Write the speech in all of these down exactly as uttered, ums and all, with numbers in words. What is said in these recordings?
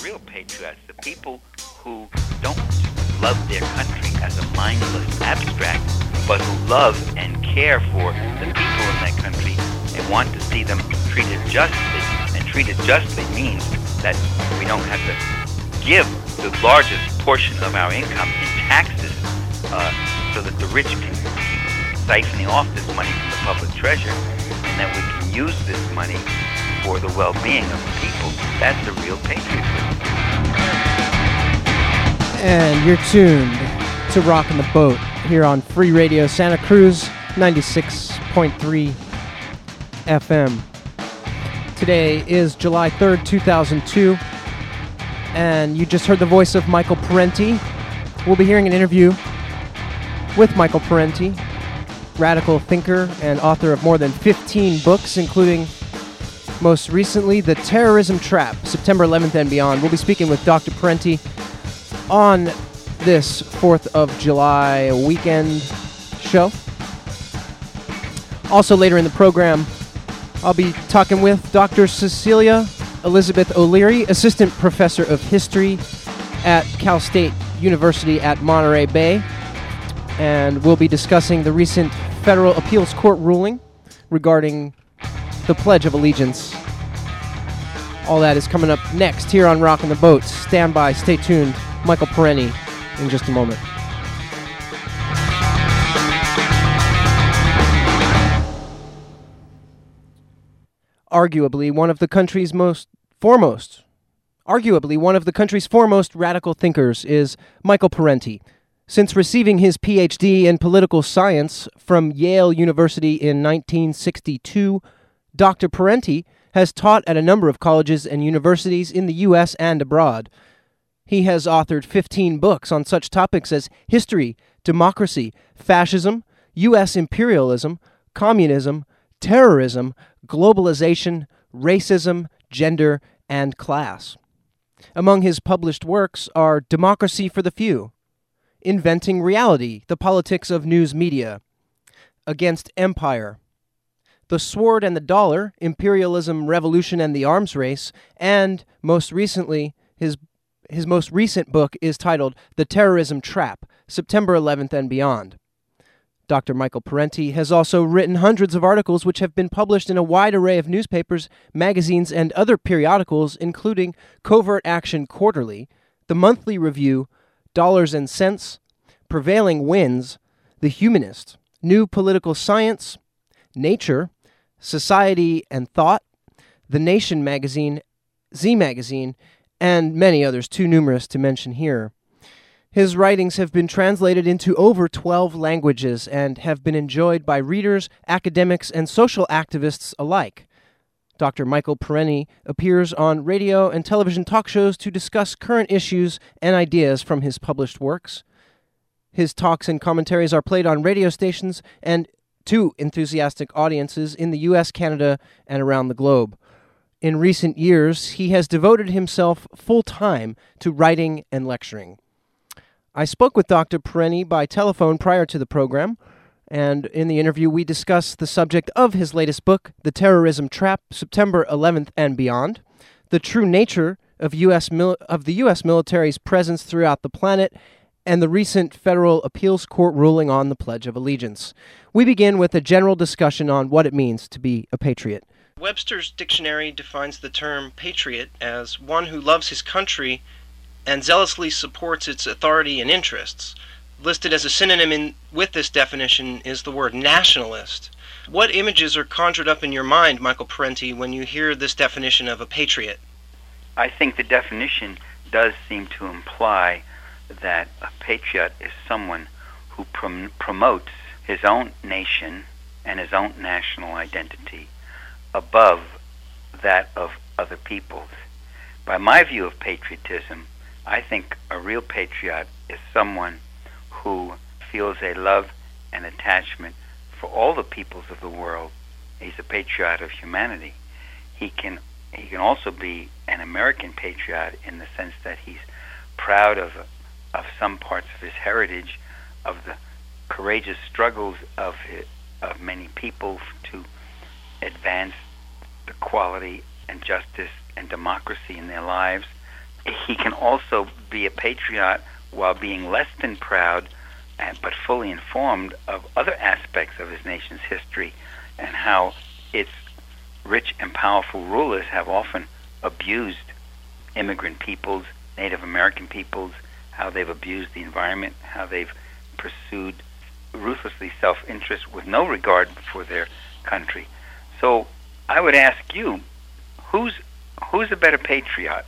real patriots, the people who don't love their country as a mindless abstract, but who love and care for the people in that country and want to see them treated justly. And treated justly means that we don't have to give the largest portion of our income in taxes uh, so that the rich can keep siphoning off this money from the public treasure, and that we can use this money for the well-being of the people. That's the real patriotism. And you're tuned to Rockin' the Boat here on Free Radio Santa Cruz, ninety-six point three F M. Today is July third, two thousand two, and you just heard the voice of Michael Parenti. We'll be hearing an interview with Michael Parenti, radical thinker and author of more than fifteen books, including most recently The Terrorism Trap, September eleventh and Beyond. We'll be speaking with Doctor Parenti on this fourth of July weekend show. Also later in the program, I'll be talking with Doctor Cecilia Elizabeth O'Leary, Assistant Professor of History at Cal State University at Monterey Bay. And we'll be discussing the recent Federal Appeals Court ruling regarding the Pledge of Allegiance. All that is coming up next here on Rockin' the Boat. Stand by, stay tuned. Michael Parenti in just a moment. Arguably one of the country's most foremost, arguably one of the country's foremost radical thinkers is Michael Parenti. Since receiving his P H D in political science from Yale University in nineteen sixty-two, Doctor Parenti has taught at a number of colleges and universities in the U S and abroad. He has authored fifteen books on such topics as history, democracy, fascism, U S imperialism, communism, terrorism, globalization, racism, gender, and class. Among his published works are Democracy for the Few, Inventing Reality, The Politics of News Media, Against Empire, The Sword and the Dollar, Imperialism, Revolution, and the Arms Race, and, most recently, his his most recent book is titled The Terrorism Trap, September eleventh and Beyond. Doctor Michael Parenti has also written hundreds of articles which have been published in a wide array of newspapers, magazines, and other periodicals, including Covert Action Quarterly, The Monthly Review, Dollars and Cents, Prevailing Winds, The Humanist, New Political Science, Nature, Society and Thought, The Nation magazine, Z magazine, and many others too numerous to mention here. His writings have been translated into over twelve languages and have been enjoyed by readers, academics, and social activists alike. Doctor Michael Parenti appears on radio and television talk shows to discuss current issues and ideas from his published works. His talks and commentaries are played on radio stations and to enthusiastic audiences in the U S, Canada, and around the globe. In recent years, he has devoted himself full-time to writing and lecturing. I spoke with Doctor Parenti by telephone prior to the program, and in the interview we discussed the subject of his latest book, The Terrorism Trap, September eleventh and Beyond, the true nature of U S mil- of the U S military's presence throughout the planet, and the recent Federal Appeals Court ruling on the Pledge of Allegiance. We begin with a general discussion on what it means to be a patriot. Webster's dictionary defines the term patriot as one who loves his country and zealously supports its authority and interests. Listed as a synonym in, with this definition is the word nationalist. What images are conjured up in your mind, Michael Parenti, when you hear this definition of a patriot? I think the definition does seem to imply that a patriot is someone who prom- promotes his own nation and his own national identity above that of other peoples. By my view of patriotism, I think a real patriot is someone who feels a love and attachment for all the peoples of the world. He's a patriot of humanity. He can he can also be an American patriot in the sense that he's proud of of some parts of his heritage, of the courageous struggles of of many people to advance the quality and justice and democracy in their lives. he can also be a patriot while being less than proud, and, but fully informed of other aspects of his nation's history and how its rich and powerful rulers have often abused immigrant peoples, Native American peoples, how they've abused the environment, how they've pursued ruthlessly self-interest with no regard for their country. So I would ask you, who's who's a better patriot?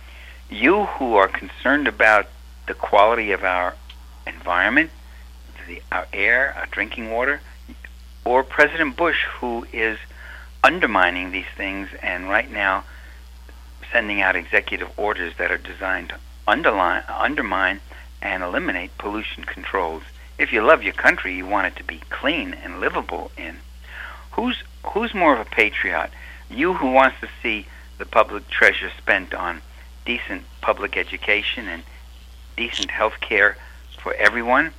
You who are concerned about the quality of our environment, the, our air, our drinking water, or President Bush, who is undermining these things and right now sending out executive orders that are designed to underline, undermine and eliminate pollution controls. If you love your country, you want it to be clean and livable in. Who's who's more of a patriot? You who wants to see the public treasure spent on decent public education and decent health care for everyone,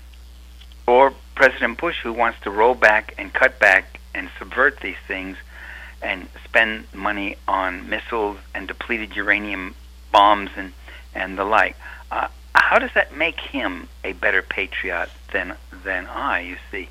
or President Bush, who wants to roll back and cut back and subvert these things and spend money on missiles and depleted uranium bombs and, and the like? Uh, how does that make him a better patriot than than I, you see?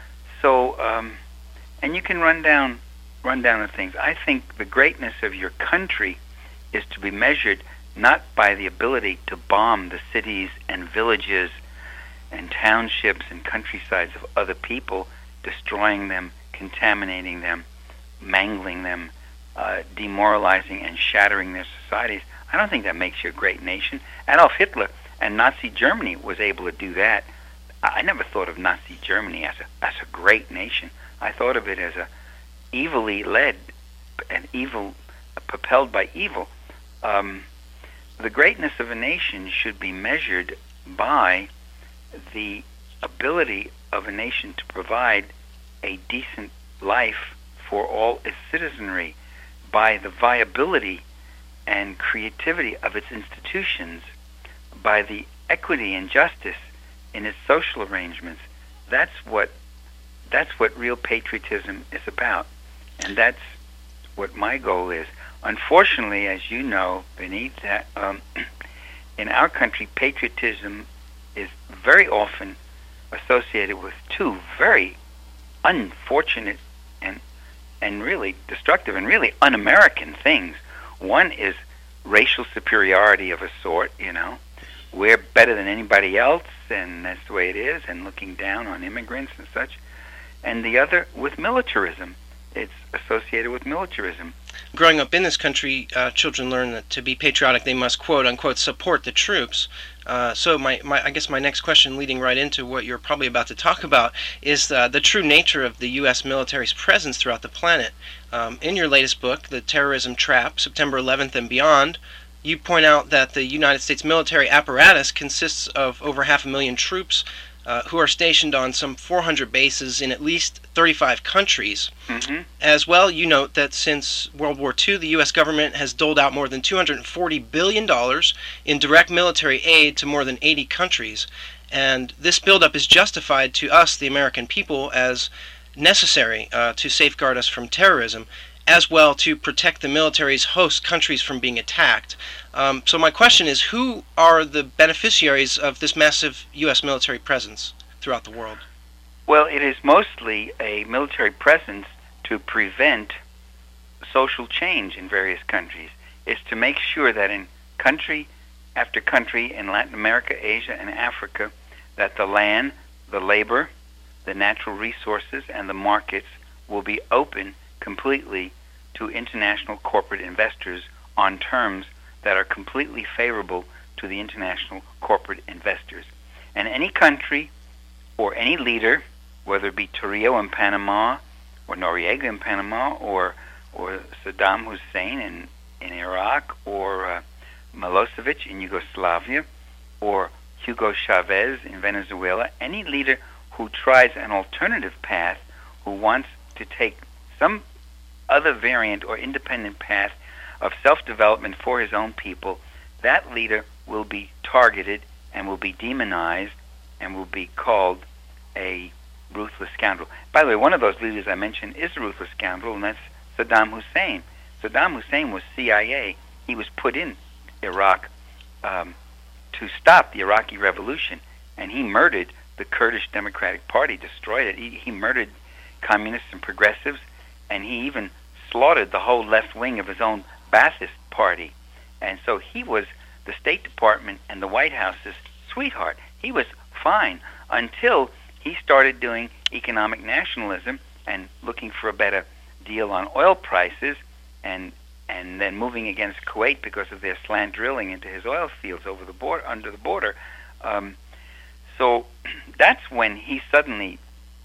So, um, and you can run down run down the things. I think the greatness of your country is to be measured not by the ability to bomb the cities and villages and townships and countrysides of other people, destroying them, contaminating them, mangling them, uh, demoralizing and shattering their societies. I don't think that makes you a great nation. Adolf Hitler and Nazi Germany was able to do that. I never thought of Nazi Germany as a as a great nation. I thought of it as a evilly led and evil, propelled by evil. Um, the greatness of a nation should be measured by the ability of a nation to provide a decent life for all its citizenry, by the viability and creativity of its institutions, by the equity and justice in its social arrangements. That's what that's what real patriotism is about, and that's what my goal is. Unfortunately, as you know, Beneath that um, in our country, patriotism is very often associated with two very unfortunate and and really destructive and really un-American things. One is racial superiority of a sort, you know. We're better than anybody else, and that's the way it is, and looking down on immigrants and such. And the other with militarism. It's associated with militarism. Growing up in this country, uh, children learn that to be patriotic, they must, quote unquote, support the troops. Uh, so my, my, I guess my next question, leading right into what you're probably about to talk about, is uh, the true nature of the U S military's presence throughout the planet. Um, in your latest book, The Terrorism Trap, September eleventh and Beyond, you point out that the United States military apparatus consists of over half a million troops uh, who are stationed on some four hundred bases in at least thirty-five countries. Mm-hmm. As well, you note that since World War Two, the U S government has doled out more than two hundred forty billion dollars in direct military aid to more than eighty countries. And this buildup is justified to us, the American people, as necessary uh, to safeguard us from terrorism, as well to protect the military's host countries from being attacked. Um, so my question is, who are the beneficiaries of this massive U S military presence throughout the world? Well, it is mostly a military presence to prevent social change in various countries. It's to make sure that in country after country in Latin America, Asia, and Africa, that the land, the labor, the natural resources, and the markets will be open completely to international corporate investors on terms that are completely favorable to the international corporate investors. And any country or any leader, whether it be Torrijos in Panama or Noriega in Panama or or Saddam Hussein in, in Iraq or uh, Milosevic in Yugoslavia or Hugo Chavez in Venezuela, any leader who tries an alternative path, who wants to take some other variant or independent path of self-development for his own people, that leader will be targeted and will be demonized and will be called a ruthless scoundrel. By the way, one of those leaders I mentioned is a ruthless scoundrel, and that's Saddam Hussein. Saddam Hussein was C I A. He was put in Iraq um, to stop the Iraqi revolution, and he murdered the Kurdish Democratic Party, destroyed it. He, he murdered communists and progressives, and he even slaughtered the whole left wing of his own Ba'athist party. And so he was the State Department and the White House's sweetheart. He was fine until he started doing economic nationalism and looking for a better deal on oil prices, and and then moving against Kuwait because of their slant drilling into his oil fields over the border, under the border. Um, so that's when he suddenly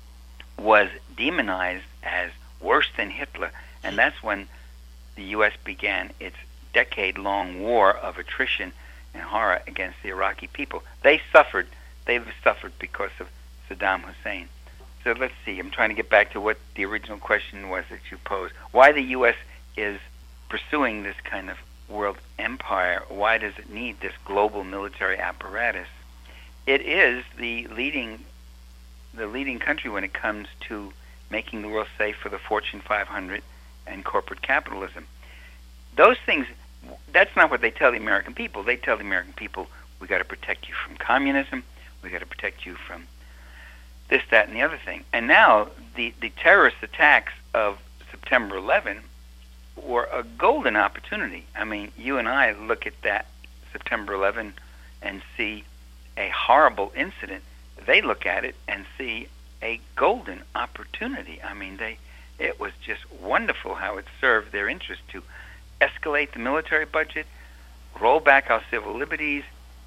was demonized as worse than Hitler, and that's when the U S began its decade-long war of attrition and horror against the Iraqi people. They suffered. They've suffered because of Saddam Hussein. So let's see. I'm trying to get back to what the original question was that you posed. Why the U S is pursuing this kind of world empire? Why does it need this global military apparatus? It is the leading, the leading country when it comes to making the world safe for the Fortune five hundred and corporate capitalism. Those things, that's not what they tell the American people. They tell the American people, we got to protect you from communism, we got to protect you from this, that, and the other thing. And now the, the terrorist attacks of September eleventh were a golden opportunity. I mean, you and I look at that September eleventh and see a horrible incident. They look at it and see a golden opportunity. I mean, they it was just wonderful how it served their interest to escalate the military budget, roll back our civil liberties,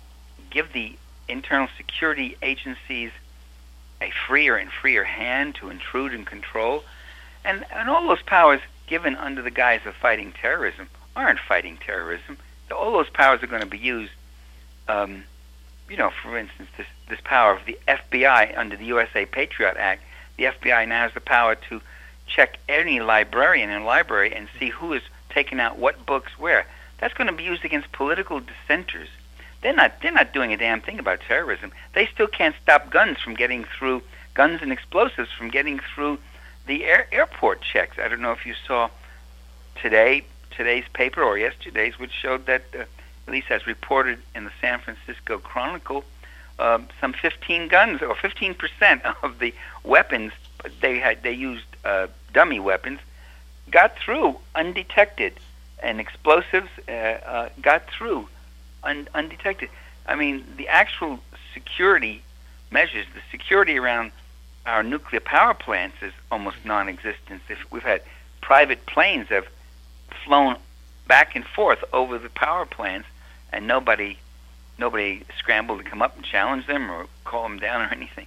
give the internal security agencies a freer and freer hand to intrude and control. And, and all those powers given under the guise of fighting terrorism aren't fighting terrorism. All those powers are going to be used, um, you know, for instance, this, this power of the F B I under the U S A Patriot Act. The F B I now has the power to check any librarian in a library and see who is taking out what books where. That's going to be used against political dissenters. They're not they're not doing a damn thing about terrorism. They still can't stop guns from getting through, guns and explosives from getting through the air, airport checks. I don't know if you saw today today's paper or yesterday's, which showed that, uh, at least as reported in the San Francisco Chronicle, uh, some fifteen guns or fifteen percent of the weapons they had they used uh, dummy weapons got through undetected, and explosives uh, uh, got through un- undetected. I mean, the actual security measures, the security around our nuclear power plants is almost non-existent. If we've had private planes have flown back and forth over the power plants, and nobody nobody scrambled to come up and challenge them or call them down or anything.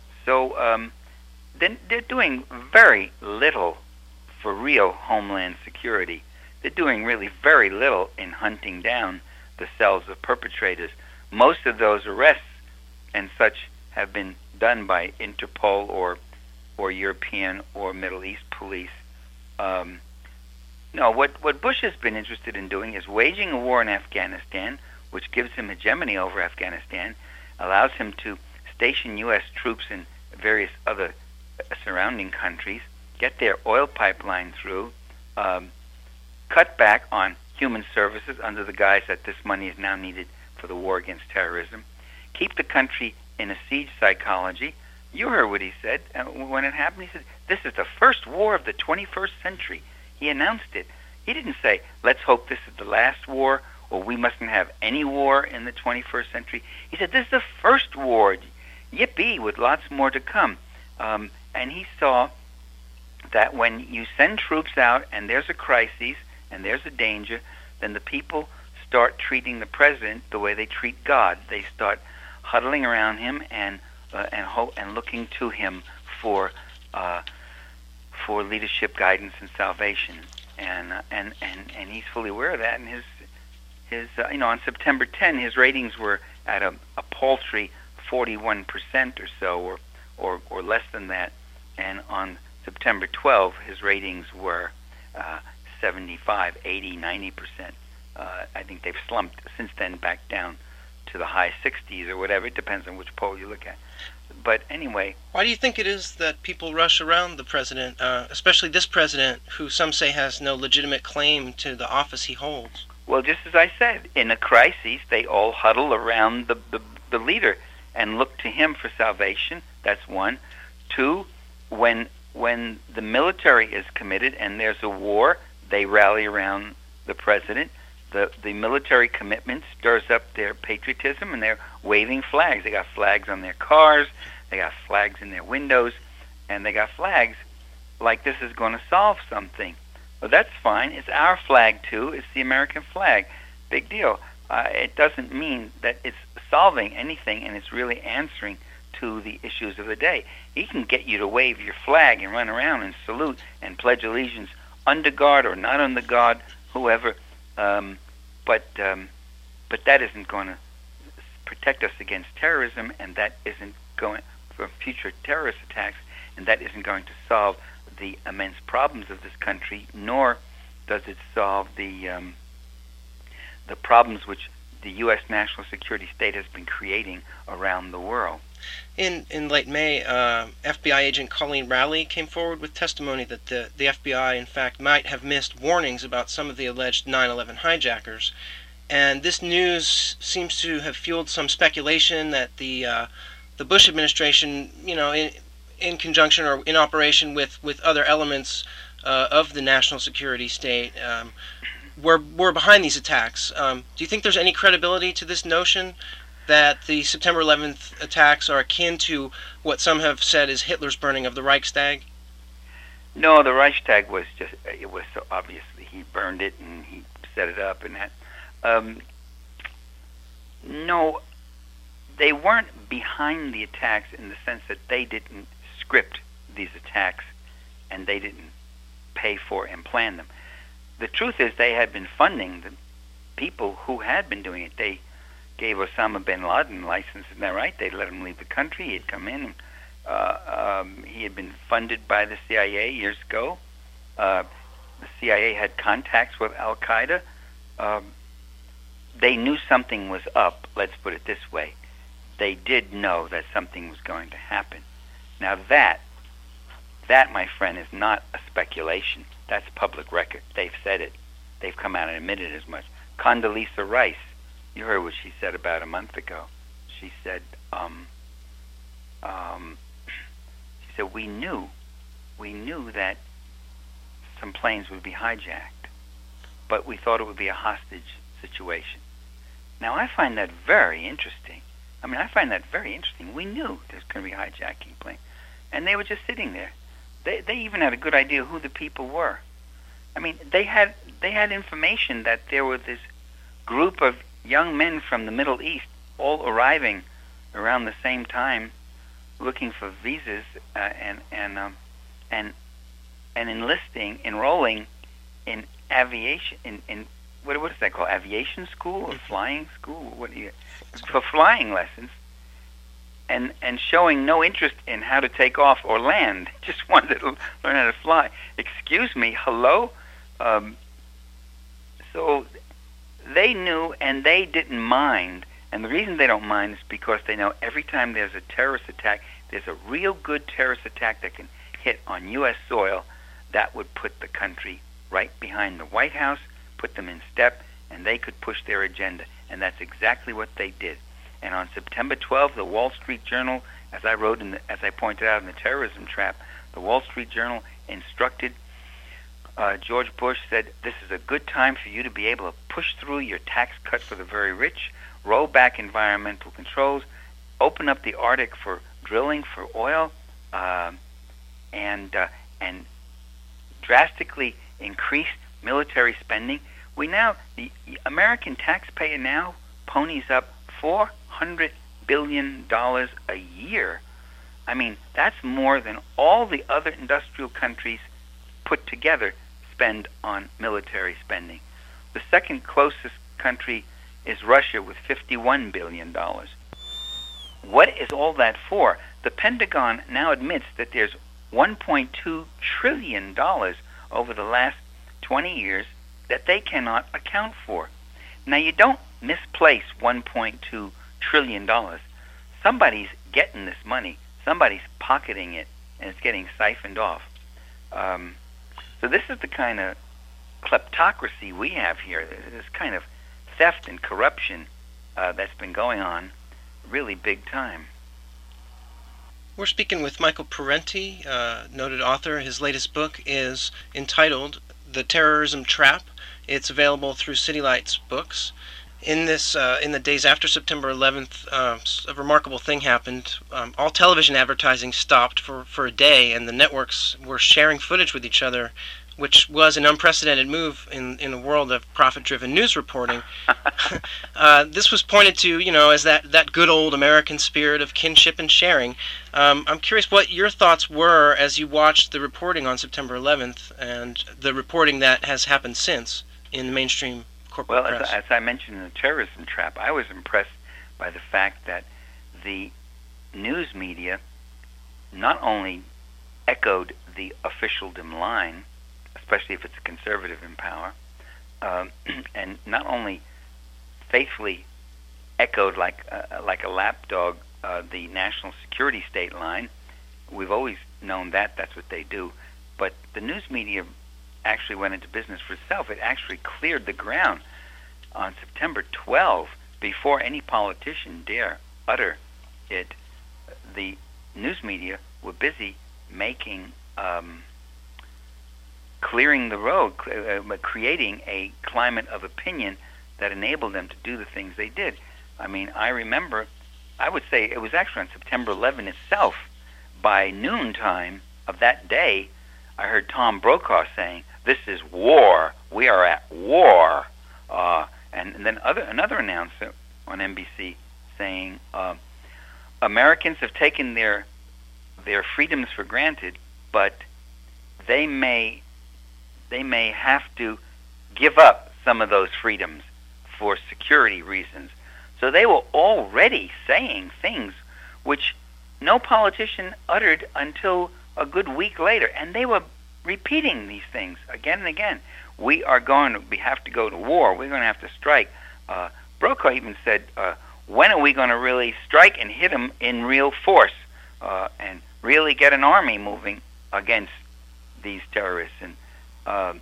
So um, then they're doing very little for real homeland security. They're doing really very little in hunting down the cells of perpetrators. Most of those arrests and such have been done by Interpol or or European or Middle East police. Um, no, what, what Bush has been interested in doing is waging a war in Afghanistan, which gives him hegemony over Afghanistan, allows him to station U S troops in various other surrounding countries, get their oil pipeline through, um, cut back on human services under the guise that this money is now needed for the war against terrorism, keep the country in a siege psychology. You heard what he said uh, when it happened. He said, this is the first war of the twenty-first century. He announced it. He didn't say, let's hope this is the last war, or we mustn't have any war in the twenty-first century. He said, this is the first war. Yippee, with lots more to come. Um, and he saw that when you send troops out and there's a crisis and there's a danger, then the people start treating the president the way they treat God. They start huddling around him and uh, and ho- and looking to him for uh, for leadership, guidance, and salvation. And uh, and and and he's fully aware of that. And his his uh, you know on September tenth, his ratings were at a, a paltry forty-one percent or so, or or or less than that. And on September twelfth, his ratings were uh, seventy-five, eighty, ninety percent. Uh, I think they've slumped since then back down to the high sixties or whatever. It depends on which poll you look at. But anyway. Why do you think it is that people rush around the president, uh, especially this president, who some say has no legitimate claim to the office he holds? Well, just as I said, in a crisis, they all huddle around the, the, the leader and look to him for salvation. That's one. Two, when when the military is committed and there's a war, they rally around the president. The the military commitment stirs up their patriotism, and they're waving flags. They got flags on their cars, they got flags in their windows, and they got flags like this is going to solve something. Well, that's fine. It's our flag, too. It's the American flag. Big deal. Uh, it doesn't mean that it's solving anything, and it's really answering to the issues of the day. He can get you to wave your flag and run around and salute and pledge allegiance under guard or not under guard, whoever. Um, but um, but that isn't going to protect us against terrorism, and that isn't going for future terrorist attacks, and that isn't going to solve the immense problems of this country, nor does it solve the um, the problems which the U S national security state has been creating around the world. In in late May, uh, F B I agent Colleen Rowley came forward with testimony that the, the F B I, in fact, might have missed warnings about some of the alleged nine eleven hijackers. And this news seems to have fueled some speculation that the uh, the Bush administration, you know, in, in conjunction or in operation with, with other elements uh, of the national security state, um, were, were behind these attacks. Um, do you think there's any credibility to this notion that the September eleventh attacks are akin to what some have said is Hitler's burning of the Reichstag? No, the Reichstag was just, it was so obviously he burned it and he set it up and that. Um, no, they weren't behind the attacks in the sense that they didn't script these attacks and they didn't pay for and plan them. The truth is they had been funding the people who had been doing it. They gave Osama bin Laden license, isn't that right? They let him leave the country. He'd come in. And, uh, um, he had been funded by the C I A years ago. Uh, the C I A had contacts with Al-Qaeda. Um, they knew something was up, let's put it this way. They did know that something was going to happen. Now that, that, my friend, is not a speculation. That's public record. They've said it. They've come out and admitted as much. Condoleezza Rice, you heard what she said about a month ago. She said, um, um, she said, we knew, we knew that some planes would be hijacked, but we thought it would be a hostage situation. Now, I find that very interesting. I mean, I find that very interesting. We knew there's going to be hijacking planes, and they were just sitting there. They they even had a good idea who the people were. I mean, they had they had information that there was this group of young men from the Middle East all arriving around the same time, looking for visas uh, and and um, and and enlisting, enrolling in aviation in, in what what is that called? Aviation school or flying school? What do you for flying lessons? And and showing no interest in how to take off or land, just wanted to learn how to fly. Excuse me, hello. Um, so they knew, and they didn't mind. And the reason they don't mind is because they know every time there's a terrorist attack, there's a real good terrorist attack that can hit on U S soil, that would put the country right behind the White House, put them in step, and they could push their agenda. And that's exactly what they did. And on September twelfth, the Wall Street Journal, as I wrote in the, as I pointed out in the Terrorism Trap, the Wall Street Journal instructed uh, George Bush, said, this is a good time for you to be able to push through your tax cut for the very rich, roll back environmental controls, open up the Arctic for drilling for oil, uh, and uh, and drastically increase military spending. We now, the American taxpayer now ponies up four hundred billion dollars a year. I mean, that's more than all the other industrial countries put together spend on military spending. The second closest country is Russia with fifty-one billion dollars. What is all that for? The Pentagon now admits that there's one point two trillion dollars over the last twenty years that they cannot account for. Now, you don't misplace one point two trillion dollars. Somebody's getting this money. Somebody's pocketing it, and it's getting siphoned off. Um, so this is the kind of kleptocracy we have here, this kind of theft and corruption uh, that's been going on really big time. We're speaking with Michael Parenti, uh, noted author. His latest book is entitled The Terrorism Trap. It's available through City Lights Books. In this, uh, in the days after September eleventh, uh, a remarkable thing happened. Um, all television advertising stopped for, for a day, and the networks were sharing footage with each other, which was an unprecedented move in, in a world of profit-driven news reporting. uh, this was pointed to, you know, as that, that good old American spirit of kinship and sharing. Um, I'm curious what your thoughts were as you watched the reporting on September eleventh and the reporting that has happened since in the mainstream corporate well, press. Well, as, as I mentioned in the terrorism trap, I was impressed by the fact that the news media not only echoed the officialdom line, especially if it's a conservative in power, um, and not only faithfully echoed like uh, like a lapdog uh, the national security state line. We've always known that that's what they do, but the news media actually went into business for itself. It actually cleared the ground on September twelfth before any politician dare utter it. The news media were busy making um, clearing the road, uh, creating a climate of opinion that enabled them to do the things they did. I mean, I remember, I would say it was actually on September eleventh itself, by noontime of that day, I heard Tom Brokaw saying, "This is war. We are at war." Uh, and, and then other another announcer on N B C saying, uh, "Americans have taken their their freedoms for granted, but they may they may have to give up some of those freedoms for security reasons." So they were already saying things which no politician uttered until a good week later, and they were repeating these things again and again. We are going to we have to go to war. We're going to have to strike. Uh, Brokaw even said, uh, "When are we going to really strike and hit them in real force uh, and really get an army moving against these terrorists?" And uh,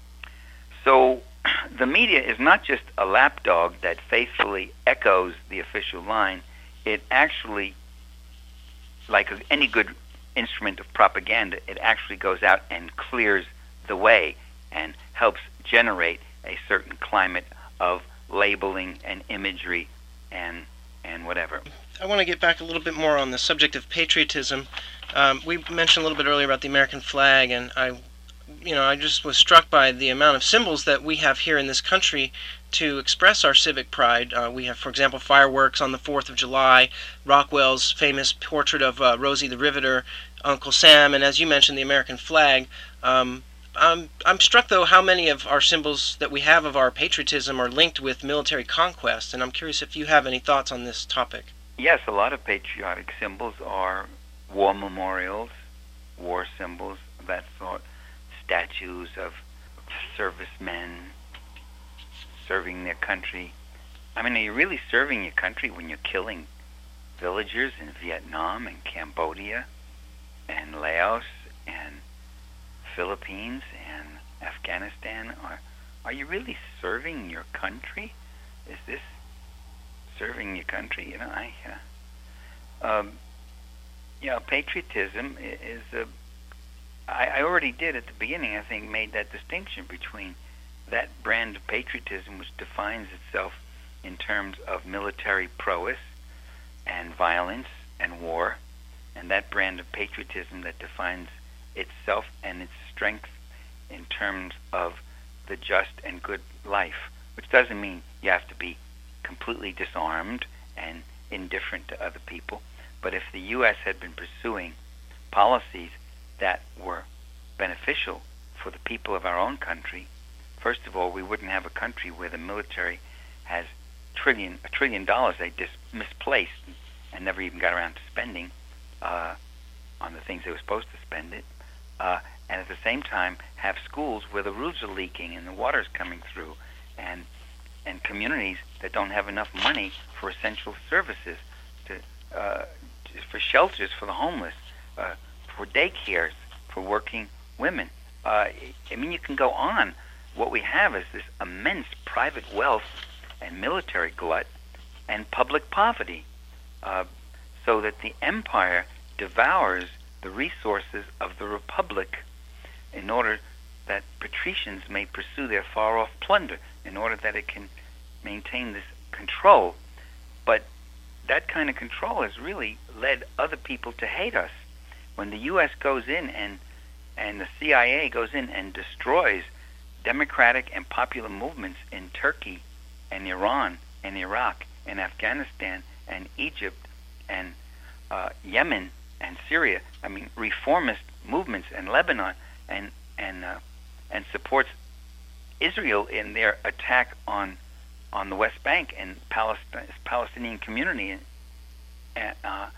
so the media is not just a lapdog that faithfully echoes the official line. It actually, like any good instrument of propaganda, it actually goes out and clears the way and helps generate a certain climate of labeling and imagery and and whatever. I want to get back a little bit more on the subject of patriotism. Um, we mentioned a little bit earlier about the American flag, and I, you know, I just was struck by the amount of symbols that we have here in this country to express our civic pride. Uh, we have, for example, fireworks on the fourth of July, Rockwell's famous portrait of uh, Rosie the Riveter, Uncle Sam, and as you mentioned, the American flag. Um, I'm, I'm struck, though, how many of our symbols that we have of our patriotism are linked with military conquest, and I'm curious if you have any thoughts on this topic. Yes, a lot of patriotic symbols are war memorials, war symbols of that sort, statues of servicemen serving their country. I mean, are you really serving your country when you're killing villagers in Vietnam and Cambodia and Laos and Philippines and Afghanistan? Are, are you really serving your country? Is this serving your country? You know, I, uh, um, you know, patriotism is a, I, I already did at the beginning, I think, made that distinction between that brand of patriotism which defines itself in terms of military prowess and violence and war, and that brand of patriotism that defines itself and its strength in terms of the just and good life, which doesn't mean you have to be completely disarmed and indifferent to other people. But if the U S had been pursuing policies that were beneficial for the people of our own country, first of all, we wouldn't have a country where the military has trillion a trillion dollars they just misplaced and never even got around to spending uh, on the things they were supposed to spend it, uh, and at the same time have schools where the roofs are leaking and the water's coming through, and and communities that don't have enough money for essential services, to uh, for shelters for the homeless, uh, for daycares for working women. Uh, I mean, you can go on what we have is this immense private wealth and military glut and public poverty, uh, so that the empire devours the resources of the republic in order that patricians may pursue their far-off plunder, in order that it can maintain this control. But that kind of control has really led other people to hate us. When the U S goes in and and the C I A goes in and destroys democratic and popular movements in Turkey and Iran and Iraq and Afghanistan and Egypt and uh, Yemen and Syria, I mean reformist movements in Lebanon, and and uh, and supports Israel in their attack on on the West Bank and Palestine, Palestinian community, and uh,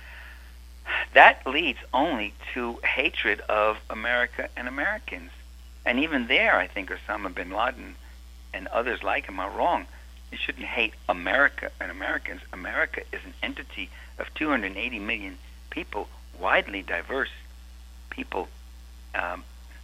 that leads only to hatred of America and Americans. And even there, I think Osama bin Laden and others like him are wrong. You shouldn't hate America and Americans. America is an entity of two hundred eighty million people, widely diverse people. Um,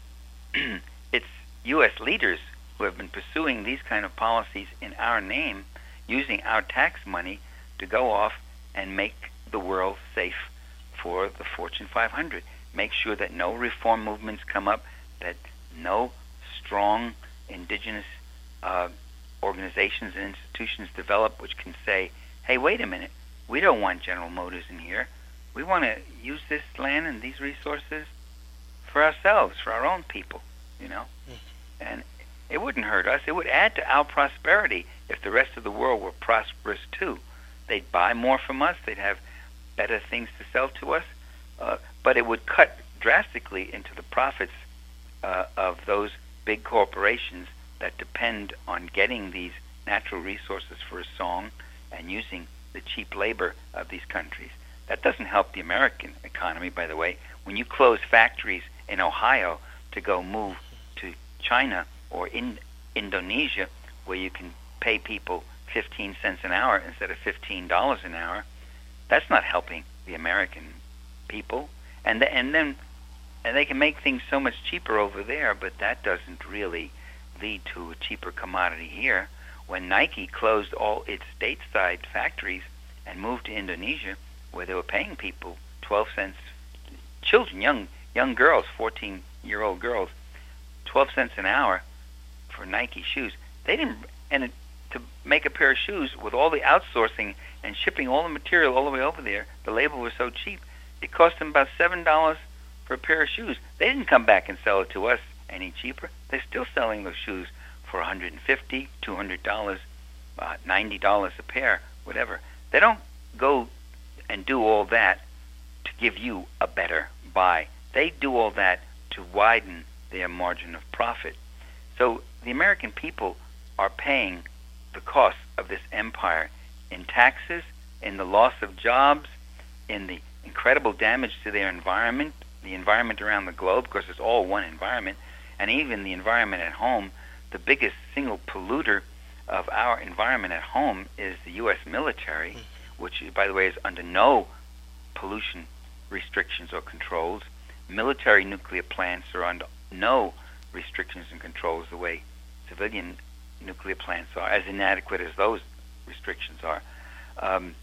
it's U S leaders who have been pursuing these kind of policies in our name, using our tax money to go off and make the world safe for the Fortune five hundred. Make sure that no reform movements come up, that no strong indigenous uh, organizations and institutions develop which can say, hey, wait a minute, we don't want General Motors in here. We want to use this land and these resources for ourselves, for our own people, you know. Mm-hmm. And it wouldn't hurt us. It would add to our prosperity if the rest of the world were prosperous too. They'd buy more from us. They'd have better things to sell to us. Uh, but it would cut drastically into the profits uh, of those big corporations that depend on getting these natural resources for a song and using the cheap labor of these countries. That doesn't help the American economy, by the way. When you close factories in Ohio to go move to China or in Indonesia, where you can pay people fifteen cents an hour instead of fifteen dollars an hour, that's not helping the American people. And the, and then and they can make things so much cheaper over there, but that doesn't really lead to a cheaper commodity here. When Nike closed all its stateside factories and moved to Indonesia, where they were paying people twelve cents, children, young young girls, fourteen-year-old girls, twelve cents an hour for Nike shoes. They didn't, and it, to make a pair of shoes with all the outsourcing and shipping all the material all the way over there, the labor was so cheap, it cost them about seven dollars for a pair of shoes. They didn't come back and sell it to us any cheaper. They're still selling those shoes for one hundred fifty dollars, two hundred dollars, uh, ninety dollars a pair, whatever. They don't go and do all that to give you a better buy. They do all that to widen their margin of profit. So the American people are paying the cost of this empire in taxes, in the loss of jobs, in the incredible damage to their environment, the environment around the globe, because it's all one environment, and even the environment at home. The biggest single polluter of our environment at home is the U S military, which, by the way, is under no pollution restrictions or controls. Military nuclear plants are under no restrictions and controls the way civilian nuclear plants are, as inadequate as those restrictions are. Um,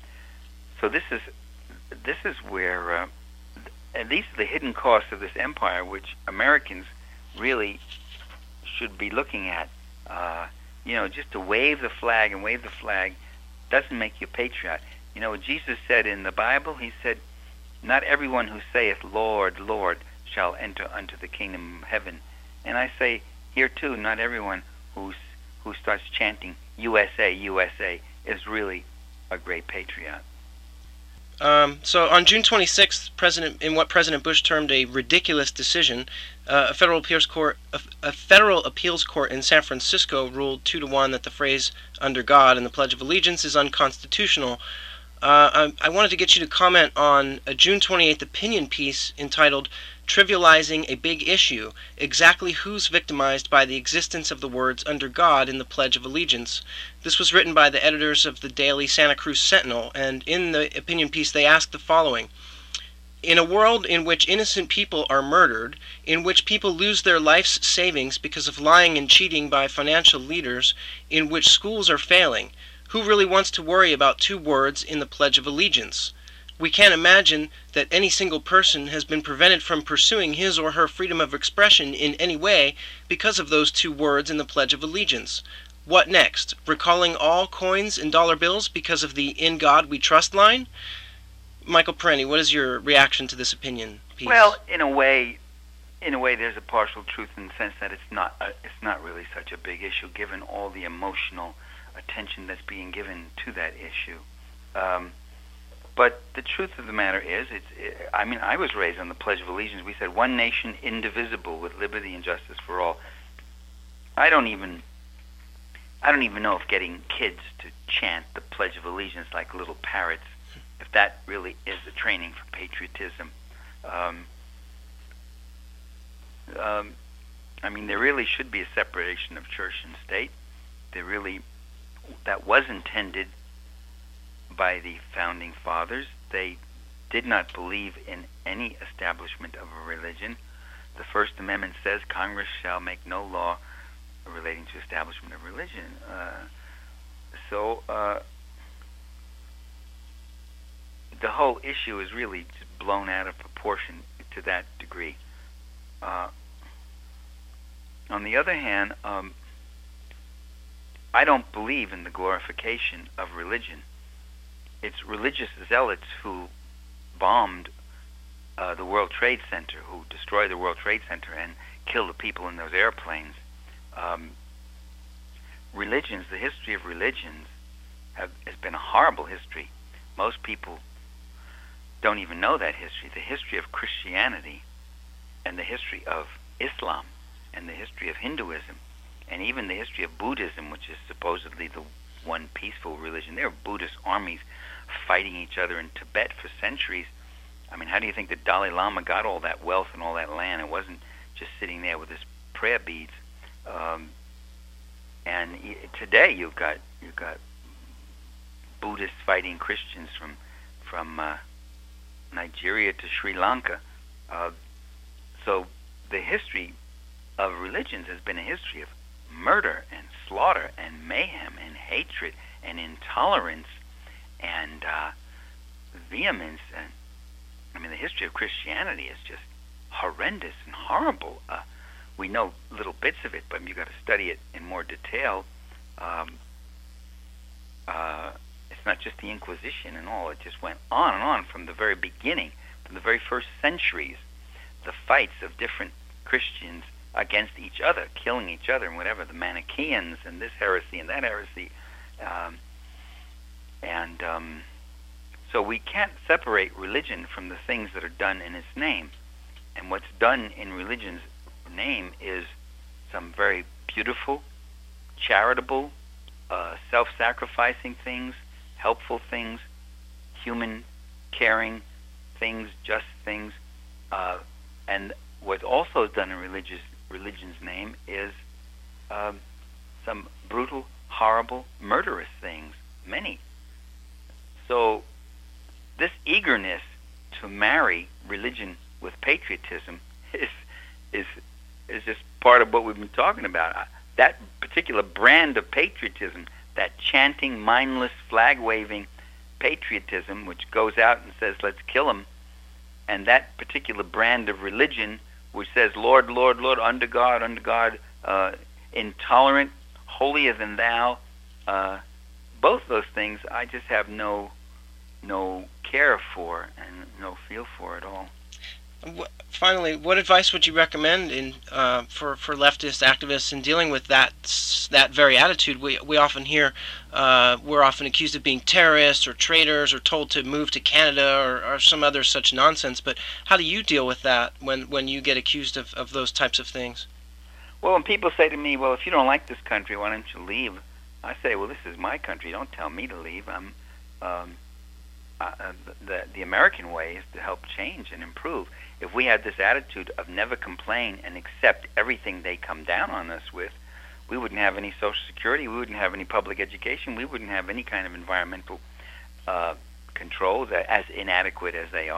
so this is this is where, uh, and these are the hidden costs of this empire, which Americans really should be looking at. Uh, you know, just to wave the flag and wave the flag doesn't make you a patriot. You know, Jesus said in the Bible, he said, not everyone who saith, Lord, Lord, shall enter unto the kingdom of heaven. And I say here too, not everyone who's, who starts chanting U S A, U S A is really a great patriot. Um, so on June twenty-sixth, President, in what President Bush termed a ridiculous decision, uh, a federal appeals court, a, a federal appeals court in San Francisco ruled two to one that the phrase "under God" in the Pledge of Allegiance is unconstitutional. Uh, I, I wanted to get you to comment on a June twenty-eighth opinion piece entitled "Trivializing a Big Issue: Exactly Who's Victimized by the Existence of the Words Under God in the Pledge of Allegiance." This was written by the editors of the daily Santa Cruz Sentinel, and in the opinion piece they asked the following: In a world in which innocent people are murdered, in which people lose their life's savings because of lying and cheating by financial leaders, in which schools are failing, who really wants to worry about two words in the Pledge of Allegiance? We can't imagine that any single person has been prevented from pursuing his or her freedom of expression in any way because of those two words in the Pledge of Allegiance. What next? Recalling all coins and dollar bills because of the "In God We Trust" line? Michael Parenti, what is your reaction to this opinion piece? Well, in a way, in a way, there's a partial truth in the sense that it's not a, it's not really such a big issue, given all the emotional attention that's being given to that issue. Um, but the truth of the matter is, it's. It, I mean, I was raised on the Pledge of Allegiance. We said, "One nation, indivisible, with liberty and justice for all." I don't even. I don't even know if getting kids to chant the Pledge of Allegiance like little parrots, if that really is the training for patriotism. Um, um, I mean, there really should be a separation of church and state. There really, that was intended by the founding fathers. They did not believe in any establishment of a religion. The First Amendment says Congress shall make no law relating to establishment of religion. Uh, so uh, the whole issue is really blown out of proportion to that degree. Uh, on the other hand, um, I don't believe in the glorification of religion. It's religious zealots who bombed uh, the World Trade Center, who destroyed the World Trade Center and killed the people in those airplanes. Um, religions, the history of religions have, has been a horrible history. Most people don't even know that history. The history of Christianity and the history of Islam and the history of Hinduism and even the history of Buddhism, which is supposedly the one peaceful religion. There are Buddhist armies fighting each other in Tibet for centuries. I mean, how do you think the Dalai Lama got all that wealth and all that land? It wasn't just sitting there with his prayer beads. Um, and y- today you've got you've got Buddhists fighting Christians from from uh, Nigeria to Sri Lanka. Uh, so the history of religions has been a history of murder and slaughter and mayhem and hatred and intolerance and uh, vehemence. And I mean, the history of Christianity is just horrendous and horrible. Uh, we know little bits of it, but you've got to study it in more detail. Um, uh, it's not just the Inquisition and all. It just went on and on from the very beginning, from the very first centuries, the fights of different Christians against each other, killing each other and whatever, the Manichaeans and this heresy and that heresy. Um, and um, so we can't separate religion from the things that are done in its name. And what's done in religion's name is some very beautiful, charitable, uh, self-sacrificing things, helpful things, human, caring things, just things. Uh, and what also is done in religious religion's name is um, some brutal, horrible, murderous things, many. So this eagerness to marry religion with patriotism is is is just part of what we've been talking about. That particular brand of patriotism, that chanting, mindless, flag-waving patriotism, which goes out and says, let's kill them, and that particular brand of religion, which says, Lord, Lord, Lord, under God, under God, uh, intolerant, holier than thou, uh, both those things I just have no no care for and no feel for at all. Finally, what advice would you recommend in uh, for for leftist activists in dealing with that that very attitude? We we often hear uh, we're often accused of being terrorists or traitors or told to move to Canada or, or some other such nonsense. But how do you deal with that when when you get accused of, of those types of things? Well, when people say to me, "Well, if you don't like this country, why don't you leave?" I say, "Well, this is my country. Don't tell me to leave. I'm." Um, Uh, the the American way is to help change and improve. If we had this attitude of never complain and accept everything they come down on us with, we wouldn't have any Social Security, we wouldn't have any public education, we wouldn't have any kind of environmental uh, controls, as inadequate as they are.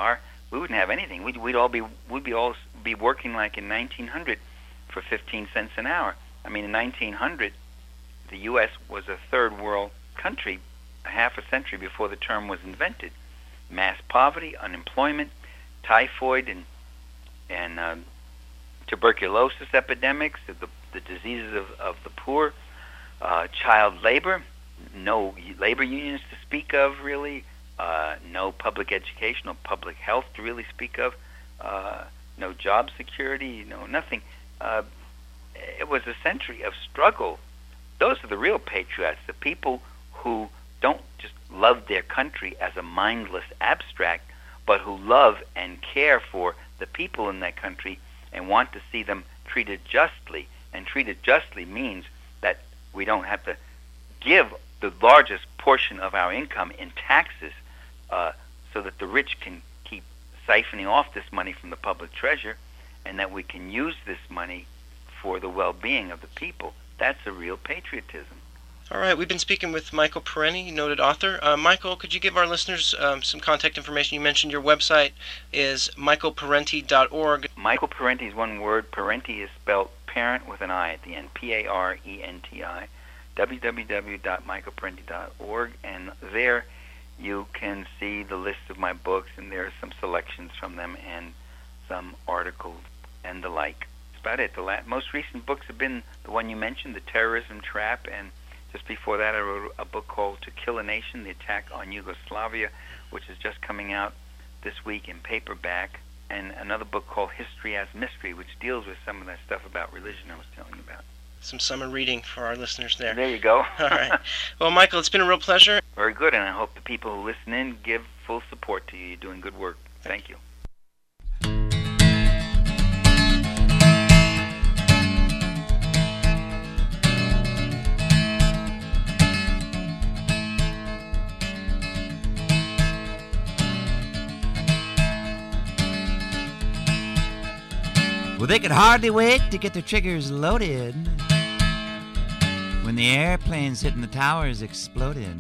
we wouldn't have anything. We'd, we'd all be we'd be all be working like in nineteen hundred for fifteen cents an hour. I mean, in nineteen hundred, the U S was a third world country a half a century before the term was invented. Mass poverty, unemployment, typhoid and and um, tuberculosis epidemics, the, the diseases of, of the poor, uh, child labor, no labor unions to speak of, really, uh, no public education, no public health to really speak of, uh, no job security, no nothing. Uh, it was a century of struggle. Those are the real patriots, the people who don't just love their country as a mindless abstract, but who love and care for the people in that country and want to see them treated justly. And treated justly means that we don't have to give the largest portion of our income in taxes uh, so that the rich can keep siphoning off this money from the public treasure, and that we can use this money for the well-being of the people. That's a real patriotism. All right, we've been speaking with Michael Parenti, noted author. Uh, Michael, could you give our listeners um, some contact information? You mentioned your website is michael parenti dot org. Michael Parenti is one word. Parenti is spelled parent with an I at the end, P A R E N T I, w w w dot michael parenti dot org, and there you can see the list of my books, and there are some selections from them and some articles and the like. That's about it. The la- most recent books have been the one you mentioned, The Terrorism Trap, and just before that, I wrote a book called To Kill a Nation, The Attack on Yugoslavia, which is just coming out this week in paperback, and another book called History as Mystery, which deals with some of that stuff about religion I was telling you about. Some summer reading for our listeners there. There you go. All right. Well, Michael, it's been a real pleasure. Very good, and I hope the people who listen in give full support to you. You're doing good work. Thank you. Well, they could hardly wait to get their triggers loaded when the airplanes hitting the towers exploded.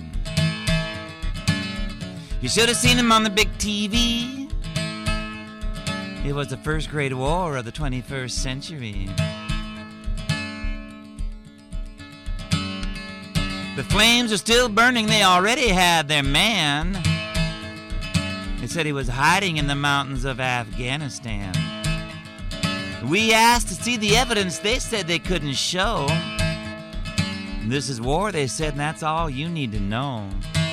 You should have seen them on the big T V. It was the first great war of the twenty-first century. The flames are still burning. They already had their man. They said he was hiding in the mountains of Afghanistan. We asked to see the evidence. They said they couldn't show. This is war, they said, and that's all you need to know.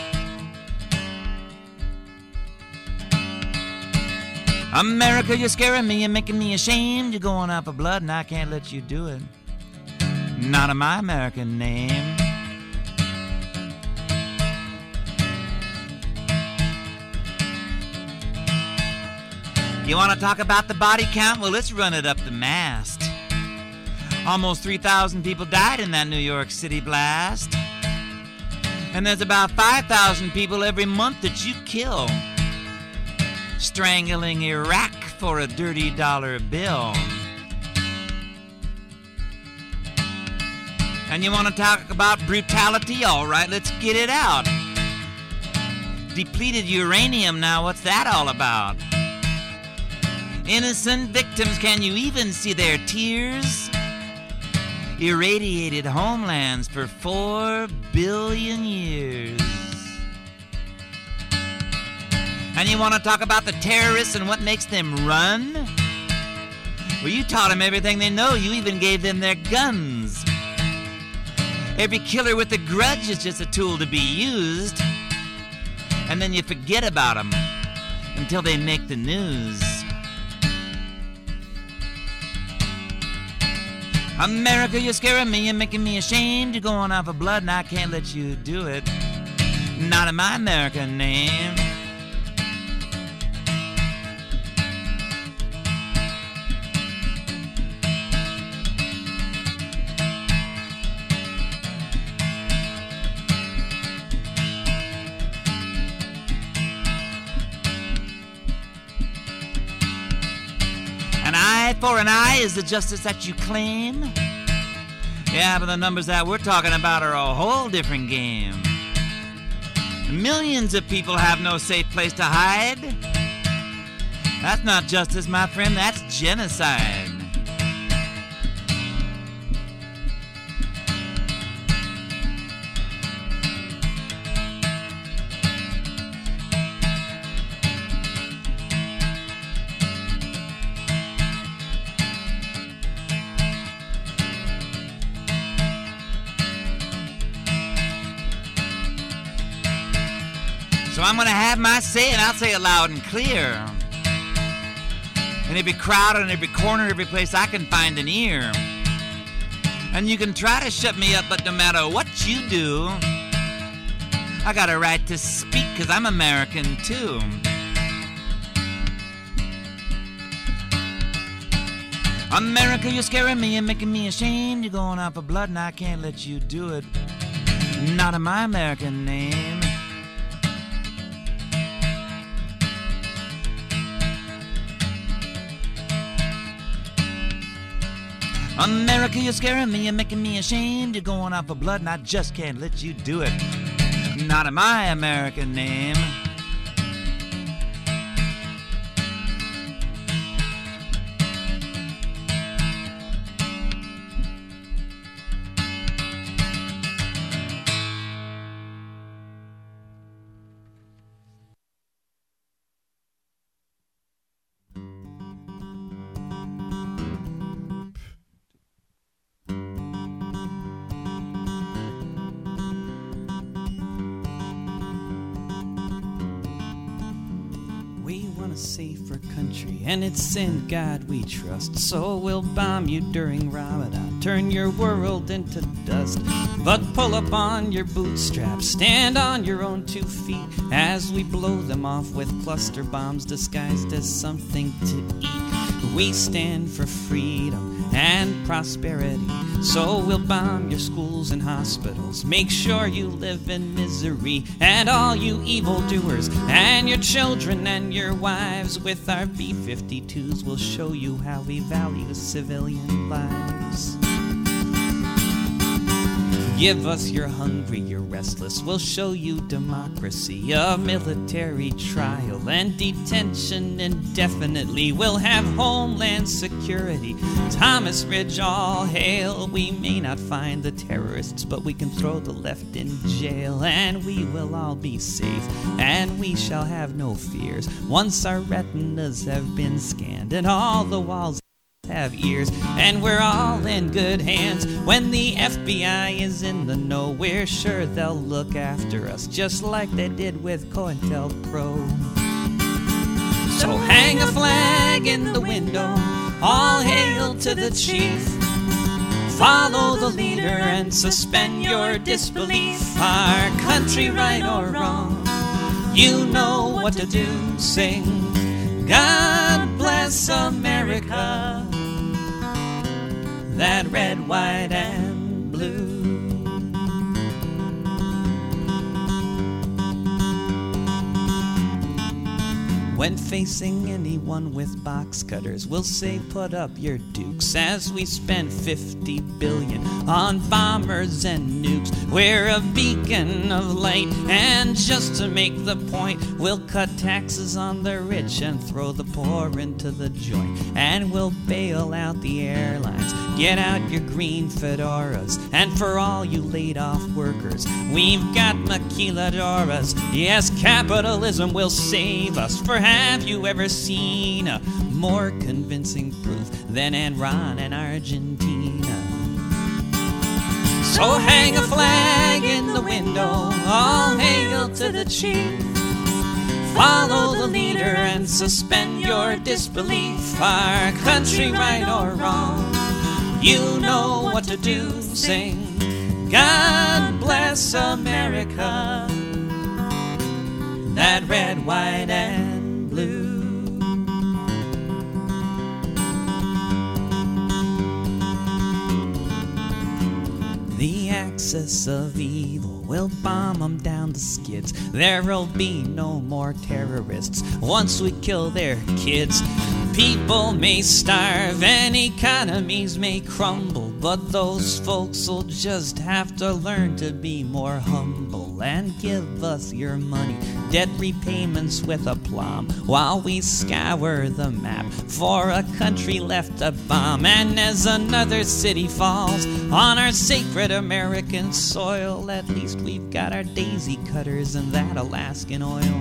America, you're scaring me, you're making me ashamed. You're going out for blood, and I can't let you do it. Not in my American name. You want to talk about the body count? Well, let's run it up the mast. Almost three thousand people died in that New York City blast. And there's about five thousand people every month that you kill, strangling Iraq for a dirty dollar bill. And you want to talk about brutality? All right, let's get it out. Depleted uranium, now what's that all about? Innocent victims, can you even see their tears? Irradiated homelands for four billion years. And you want to talk about the terrorists and what makes them run? Well, you taught them everything they know. You even gave them their guns. Every killer with a grudge is just a tool to be used. And then you forget about them until they make the news. America, you're scaring me, you're making me ashamed. You're going out for blood, and I can't let you do it. Not in my American name. An eye for an eye is the justice that you claim. Yeah, but the numbers that we're talking about are a whole different game. Millions of people have no safe place to hide. That's not justice, my friend, that's genocide. So I'm gonna have my say, and I'll say it loud and clear. In every crowd, in every corner, every place I can find an ear. And you can try to shut me up, but no matter what you do, I got a right to speak, 'cause I'm American too. America, you're scaring me and making me ashamed. You're going out for blood and I can't let you do it. Not in my American name. America, you're scaring me and making me ashamed. You're going out for blood and I just can't let you do it. Not in my American name. Safer country, and it's in God we trust. So we'll bomb you during Ramadan, turn your world into dust. But pull up on your bootstraps, stand on your own two feet, as we blow them off with cluster bombs disguised as something to eat. We stand for freedom and prosperity, so we'll bomb your schools and hospitals, make sure you live in misery. And all you evildoers and your children and your wives, with our B fifty-twos we'll show you how we value civilian lives. Give us you're hungry, you're restless, we'll show you democracy. A military trial and detention indefinitely. We'll have homeland security. Thomas Ridge, all hail. We may not find the terrorists, but we can throw the left in jail. And we will all be safe, and we shall have no fears, once our retinas have been scanned and all the walls have ears. And we're all in good hands. When the F B I is in the know, we're sure they'll look after us, just like they did with COINTELPRO. So hang a flag in the window, all hail to the chief. Follow the leader and suspend your disbelief. Our country, right or wrong, you know what to do. Sing, God bless America, that red, white, and blue. When facing anyone with box cutters, we'll say put up your dukes, as we spend fifty billion on bombers and nukes. We're a beacon of light, and just to make the point, we'll cut taxes on the rich and throw the poor into the joint. And we'll bail out the airlines, get out your green fedoras, and for all you laid off workers, we've got maquiladoras. Yes, capitalism will save us. For have you ever seen a more convincing proof than Enron and Argentina? So hang a flag in the window, all hail to the chief. Follow the leader and suspend your disbelief. Our country, right or wrong, you know what to do. Sing, God bless America, that red, white, and blue. The axis of evil will bomb them down the skids. There'll be no more terrorists once we kill their kids. People may starve and economies may crumble, but those folks'll just have to learn to be more humble and give us your money, debt repayments with aplomb, while we scour the map for a country left to bomb. And as another city falls on our sacred American soil, at least we've got our daisy cutters and that Alaskan oil.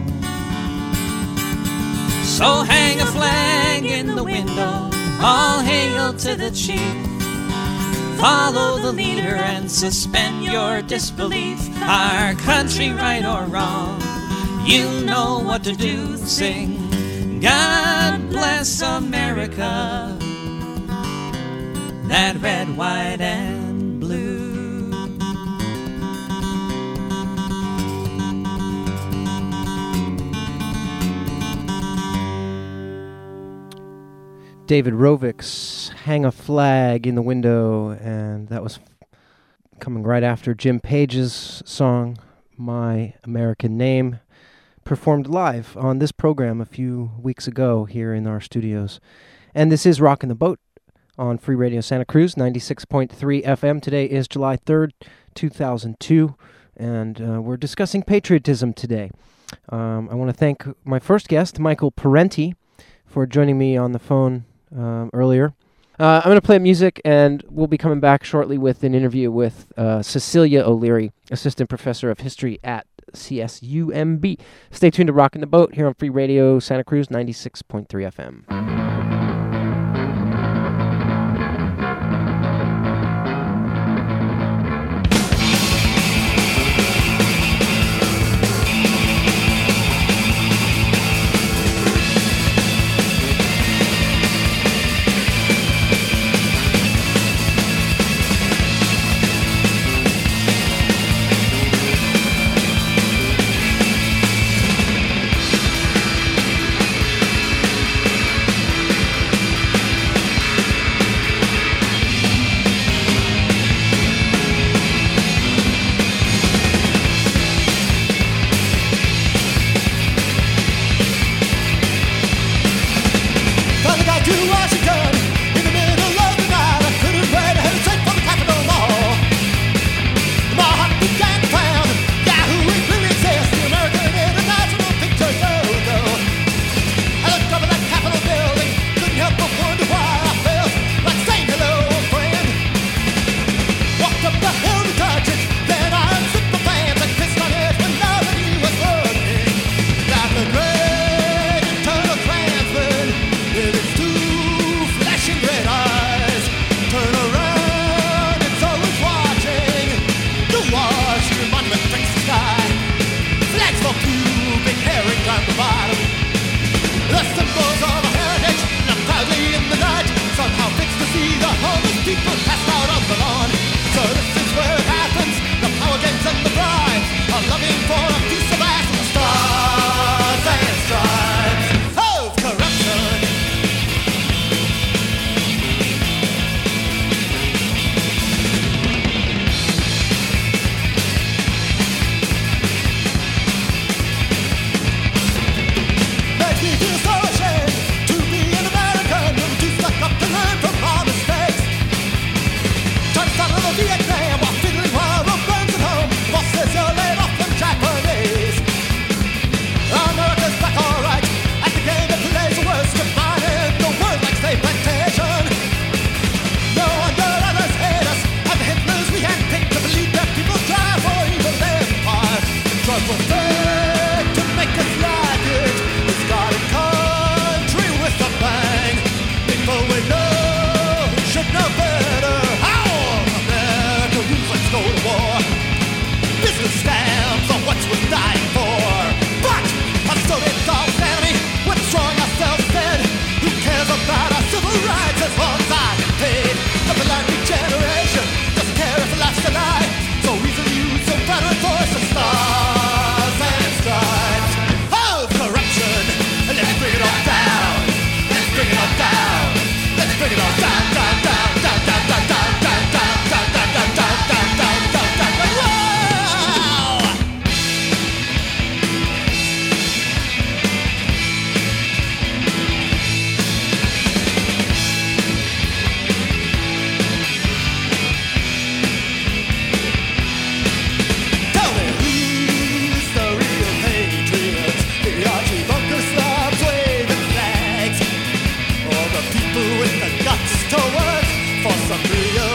So hang a flag in the window, all hail to the chief. Follow the leader and suspend your disbelief. Our country, right or wrong, you know what to do. Sing, God bless America, that red, white, and blue. David Rovick's Hang a Flag in the Window, and that was coming right after Jim Page's song, My American Name, performed live on this program a few weeks ago here in our studios. And this is Rockin' the Boat on Free Radio Santa Cruz, ninety-six point three F M. Today is July third, two thousand two, and uh, we're discussing patriotism today. Um, I want to thank my first guest, Michael Parenti, for joining me on the phone Um, earlier. Uh, I'm going to play music, and we'll be coming back shortly with an interview with uh, Cecilia O'Leary, Assistant Professor of History at C S U M B. Stay tuned to Rockin' the Boat here on Free Radio Santa Cruz, ninety-six point three F M.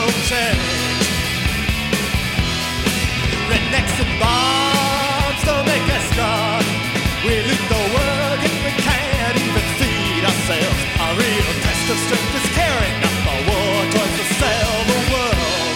will change. Rednecks and bombs don't make us strong. We loot the world and we can't even feed ourselves. A real test of strength is carrying up the war towards the sell the world.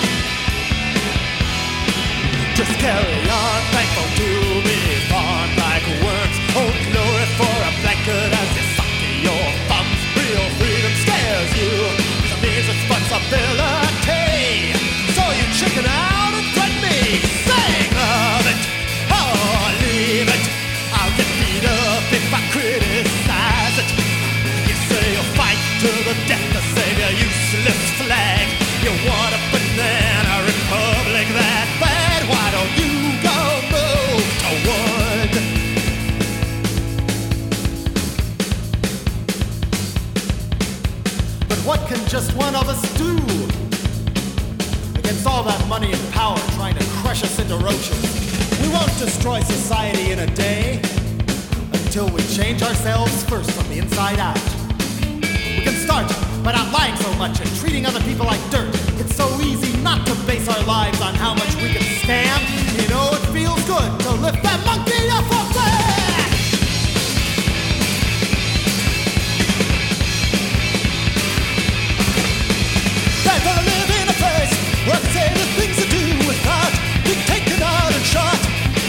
Just carry on, thankful to be born like worms. Hold glory for a blanket as you suck your thumbs. Real freedom scares you, cause it means responsibility. So you chicken out and threaten me, saying love it, oh leave it. I'll get beat up if I criticize it. You say you'll fight to the death to save your useless flag. You want a banana republic that bad? Why don't you go move to one? But what can just one of us do against all that money and power trying to crush us into roaches? We won't destroy society in a day until we change ourselves first from the inside out. We can start by not lying so much and treating other people like dirt. It's so easy not to base our lives on how much we can stand. You know it feels good to lift that monkey off our back. They're gonna live in a place where they say the things to do without being taken out and shot.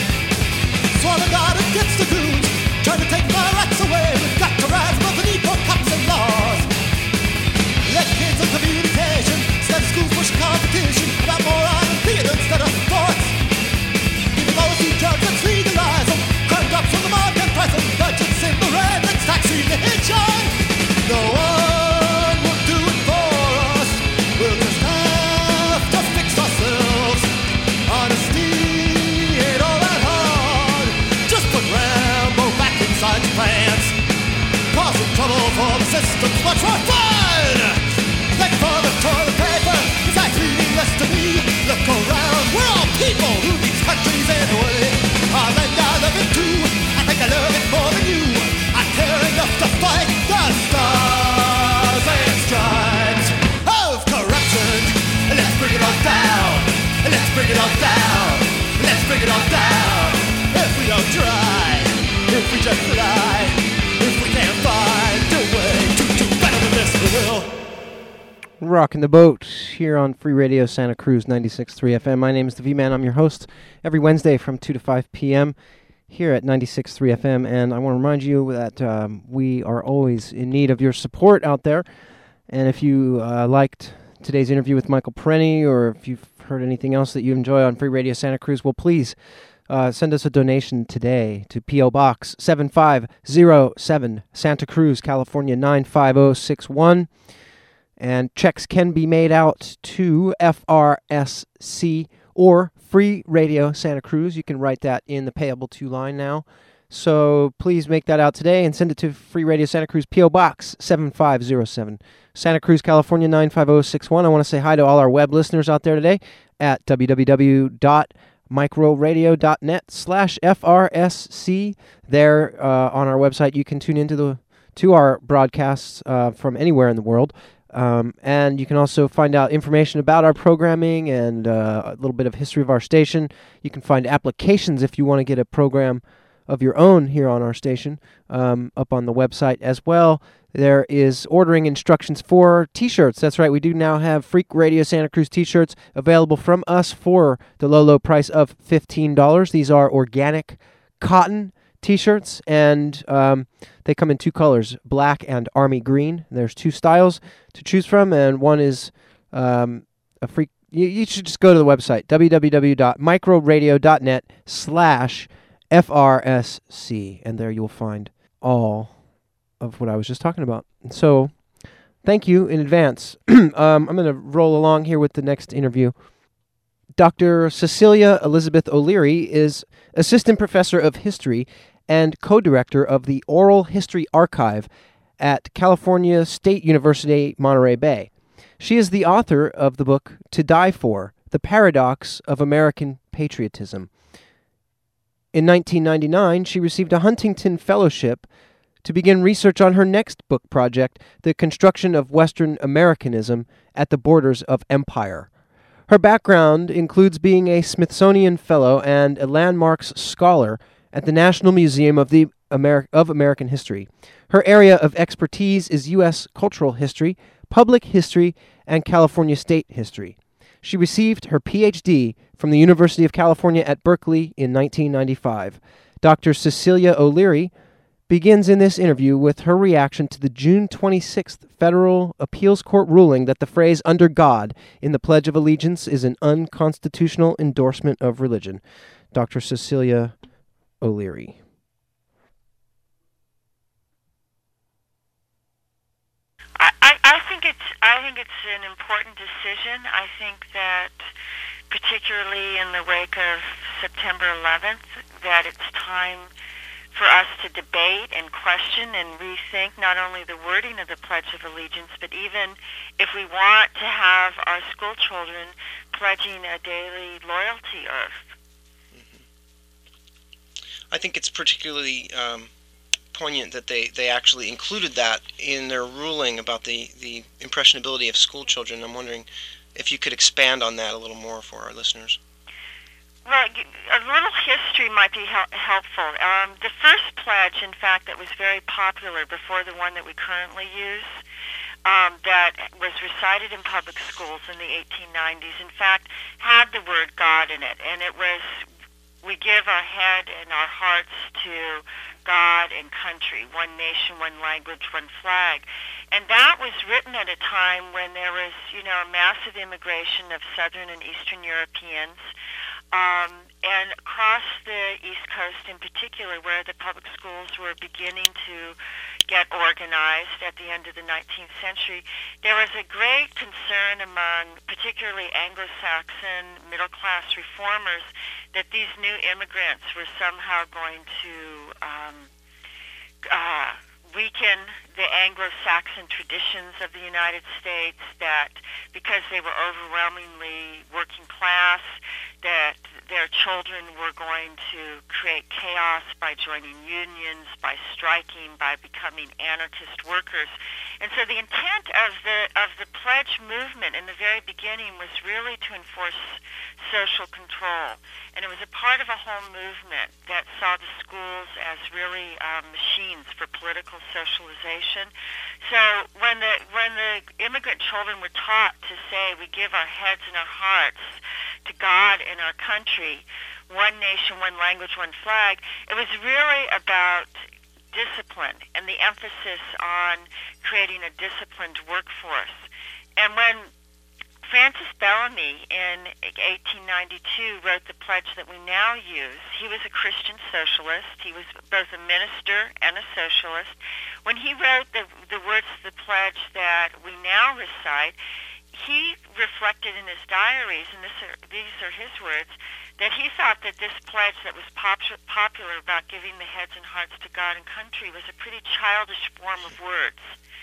Swear to God it gets the goons trying to take my rights away. We've got to rise above the need for cops and laws. Let kids of communication instead of schools push competition about moron and theater instead of sports. Even those who judge, let's legalize them. Crime drops from the market price and budgets in the red. Let's tax religion. No one will do it for us. We'll just have to fix ourselves. Honesty ain't all that hard. Just put Rambo back inside your pants. Causing trouble for the system's much more fun. Thank you for the toilet paper. It's like meaningless to me. Look around, we're all people who these countries anyway. Our land I love it too. I think I love it more than you. I care enough to fight the stars and stripes of corruption. Let's bring it all down. Let's bring it all down. Let's bring it all down. If we don't try, if we just lie, if we can't find a way to do better than this, we will. Rocking the boat here on Free Radio Santa Cruz ninety-six point three F M. My name is the V-Man. I'm your host every Wednesday from two to five p.m. here at ninety-six point three F M. And I want to remind you that um, we are always in need of your support out there. And if you uh, liked today's interview with Michael Parenti, or if you've heard anything else that you enjoy on Free Radio Santa Cruz, well, please uh, send us a donation today to P O. Box seven five zero seven, Santa Cruz, California nine five zero six one. And checks can be made out to F R S C or Free Radio Santa Cruz. You can write that in the payable to line now. So please make that out today and send it to Free Radio Santa Cruz, P O. Box seven five zero seven, Santa Cruz, California nine five zero six one. I want to say hi to all our web listeners out there today at www.microradio.net slash FRSC. There uh, on our website, you can tune into the to our broadcasts uh, from anywhere in the world. Um, and you can also find out information about our programming and uh, a little bit of history of our station. You can find applications if you want to get a program of your own here on our station um, up on the website as well. There is ordering instructions for T-shirts. That's right, we do now have Freak Radio Santa Cruz T-shirts available from us for the low, low price of fifteen dollars. These are organic cotton T-shirts, and um, they come in two colors, black and army green. There's two styles to choose from, and one is um, a free. You, you should just go to the website, www.microradio.net slash FRSC, and there you'll find all of what I was just talking about. So thank you in advance. um, I'm going to roll along here with the next interview. Doctor Cecilia Elizabeth O'Leary is Assistant Professor of History and Co-Director of the Oral History Archive at California State University, Monterey Bay. She is the author of the book To Die For, The Paradox of American Patriotism. In nineteen ninety-nine, she received a Huntington Fellowship to begin research on her next book project, The Construction of Western Americanism at the Borders of Empire. Her background includes being a Smithsonian Fellow and a Landmarks Scholar at the National Museum of, the Ameri- of American History. Her area of expertise is U S cultural history, public history, and California state history. She received her P H D from the University of California at Berkeley in nineteen ninety-five. Doctor Cecilia O'Leary begins in this interview with her reaction to the June twenty-sixth Federal Appeals Court ruling that the phrase "under God" in the Pledge of Allegiance is an unconstitutional endorsement of religion. Doctor Cecilia O'Leary. I, I, I think it's I think it's an important decision. I think that particularly in the wake of September eleventh, that it's time for us to debate and question and rethink not only the wording of the Pledge of Allegiance, but even if we want to have our school children pledging a daily loyalty oath. Mm-hmm. I think it's particularly um, poignant that they, they actually included that in their ruling about the, the impressionability of school children. I'm wondering if you could expand on that a little more for our listeners. Well, a little history might be hel- helpful. Um, the first pledge, in fact, that was very popular before the one that we currently use, um, that was recited in public schools in the eighteen nineties, in fact, had the word God in it. And it was, we give our head and our hearts to God and country, one nation, one language, one flag. And that was written at a time when there was, you know, a massive immigration of Southern and Eastern Europeans. Um, and across the East Coast in particular, where the public schools were beginning to get organized at the end of the nineteenth century, there was a great concern among particularly Anglo-Saxon middle-class reformers that these new immigrants were somehow going to um, uh, weaken the Anglo-Saxon traditions of the United States, that because they were overwhelmingly working class, that their children were going to create chaos by joining unions, by striking, by becoming anarchist workers. And so the intent of the of the pledge movement in the very beginning was really to enforce social control. And it was a part of a whole movement that saw the schools as really um, machines for political socialization. So when the when the immigrant children were taught to say, we give our heads and our hearts to God and our country, one nation, one language, one flag, it was really about discipline and the emphasis on creating a disciplined workforce. And when Francis Bellamy in eighteen ninety-two wrote the pledge that we now use, he was a Christian socialist. He was both a minister and a socialist. When he wrote the, the words of the pledge that we now recite, he reflected in his diaries, and this are, these are his words, that he thought that this pledge that was pop- popular about giving the heads and hearts to God and country was a pretty childish form of words.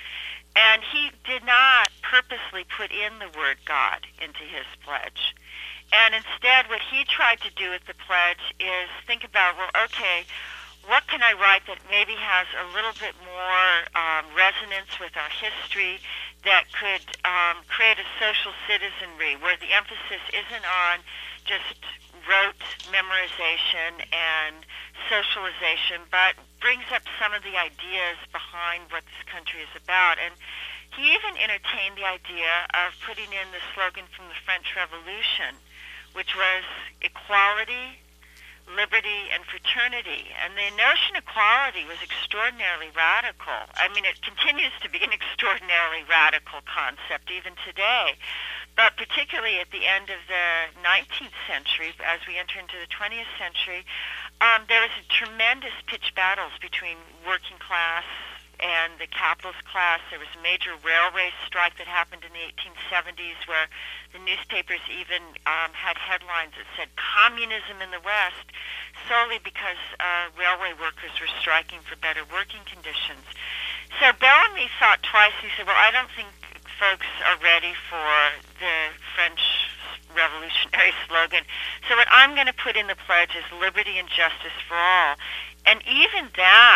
And he did not purposely put in the word God into his pledge. And instead, what he tried to do with the pledge is think about, well, okay, what can I write that maybe has a little bit more um, resonance with our history, that could um, create a social citizenry where the emphasis isn't on just rote memorization and socialization, but brings up some of the ideas behind what this country is about. And he even entertained the idea of putting in the slogan from the French Revolution, which was equality, liberty, and fraternity. And the notion of equality was extraordinarily radical. I mean, it continues to be an extraordinarily radical concept even today. But particularly at the end of the nineteenth century, as we enter into the twentieth century, um, there was a tremendous pitched battles between working class and the capitalist class. There was a major railway strike that happened in the eighteen seventies where the newspapers even um, had headlines that said communism in the West, solely because uh, railway workers were striking for better working conditions. So Bellamy thought twice. He said, well, I don't think folks are ready for the French revolutionary slogan. So what I'm going to put in the pledge is liberty and justice for all. And even that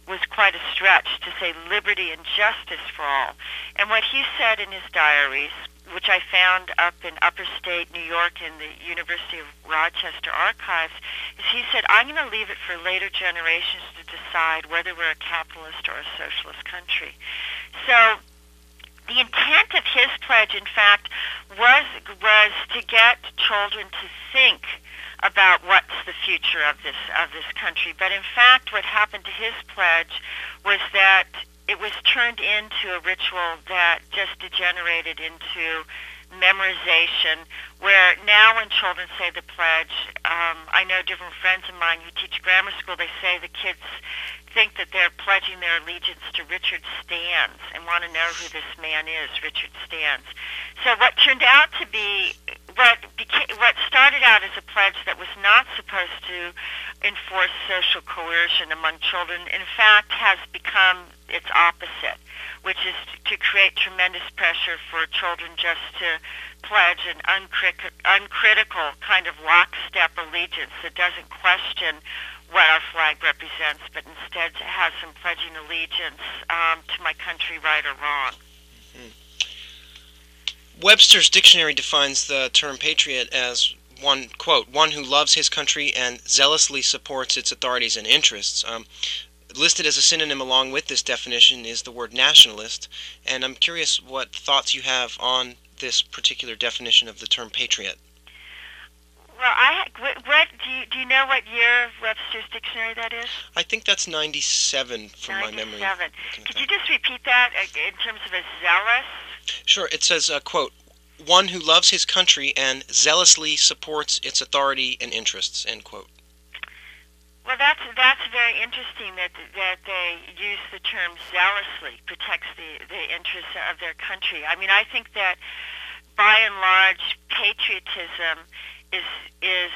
was quite a stretch to say liberty and justice for all. And what he said in his diaries, which I found up in upper state New York in the University of Rochester archives, is he said, I'm going to leave it for later generations to decide whether we're a capitalist or a socialist country. So the intent of his pledge, in fact, was was to get children to think about what's the future of this of this country. But in fact, what happened to his pledge was that it was turned into a ritual that just degenerated into memorization, where now when children say the pledge, um, I know different friends of mine who teach grammar school, they say the kids think that they're pledging their allegiance to Richard Stans and want to know who this man is, Richard Stans. So what turned out to be, what became, what started out as a pledge that was not supposed to enforce social coercion among children, in fact has become its opposite, which is to create tremendous pressure for children just to pledge an uncritic- uncritical kind of lockstep allegiance that doesn't question what our flag represents, but instead has some pledging allegiance um, to my country, right or wrong. Mm-hmm. Webster's dictionary defines the term patriot as one, quote, one who loves his country and zealously supports its authorities and interests. Um, listed as a synonym along with this definition is the word nationalist, and I'm curious what thoughts you have on this particular definition of the term patriot. Well, I what, what do you do you know what year of Webster's dictionary that is? I think that's ninety-seven from my memory. ninety-seven. Could you just repeat that in terms of a zealous? Sure. It says, uh, quote, one who loves his country and zealously supports its authority and interests, end quote. Well, that's that's very interesting that that they use the term zealously protects the, the interests of their country. I mean, I think that by and large, patriotism is is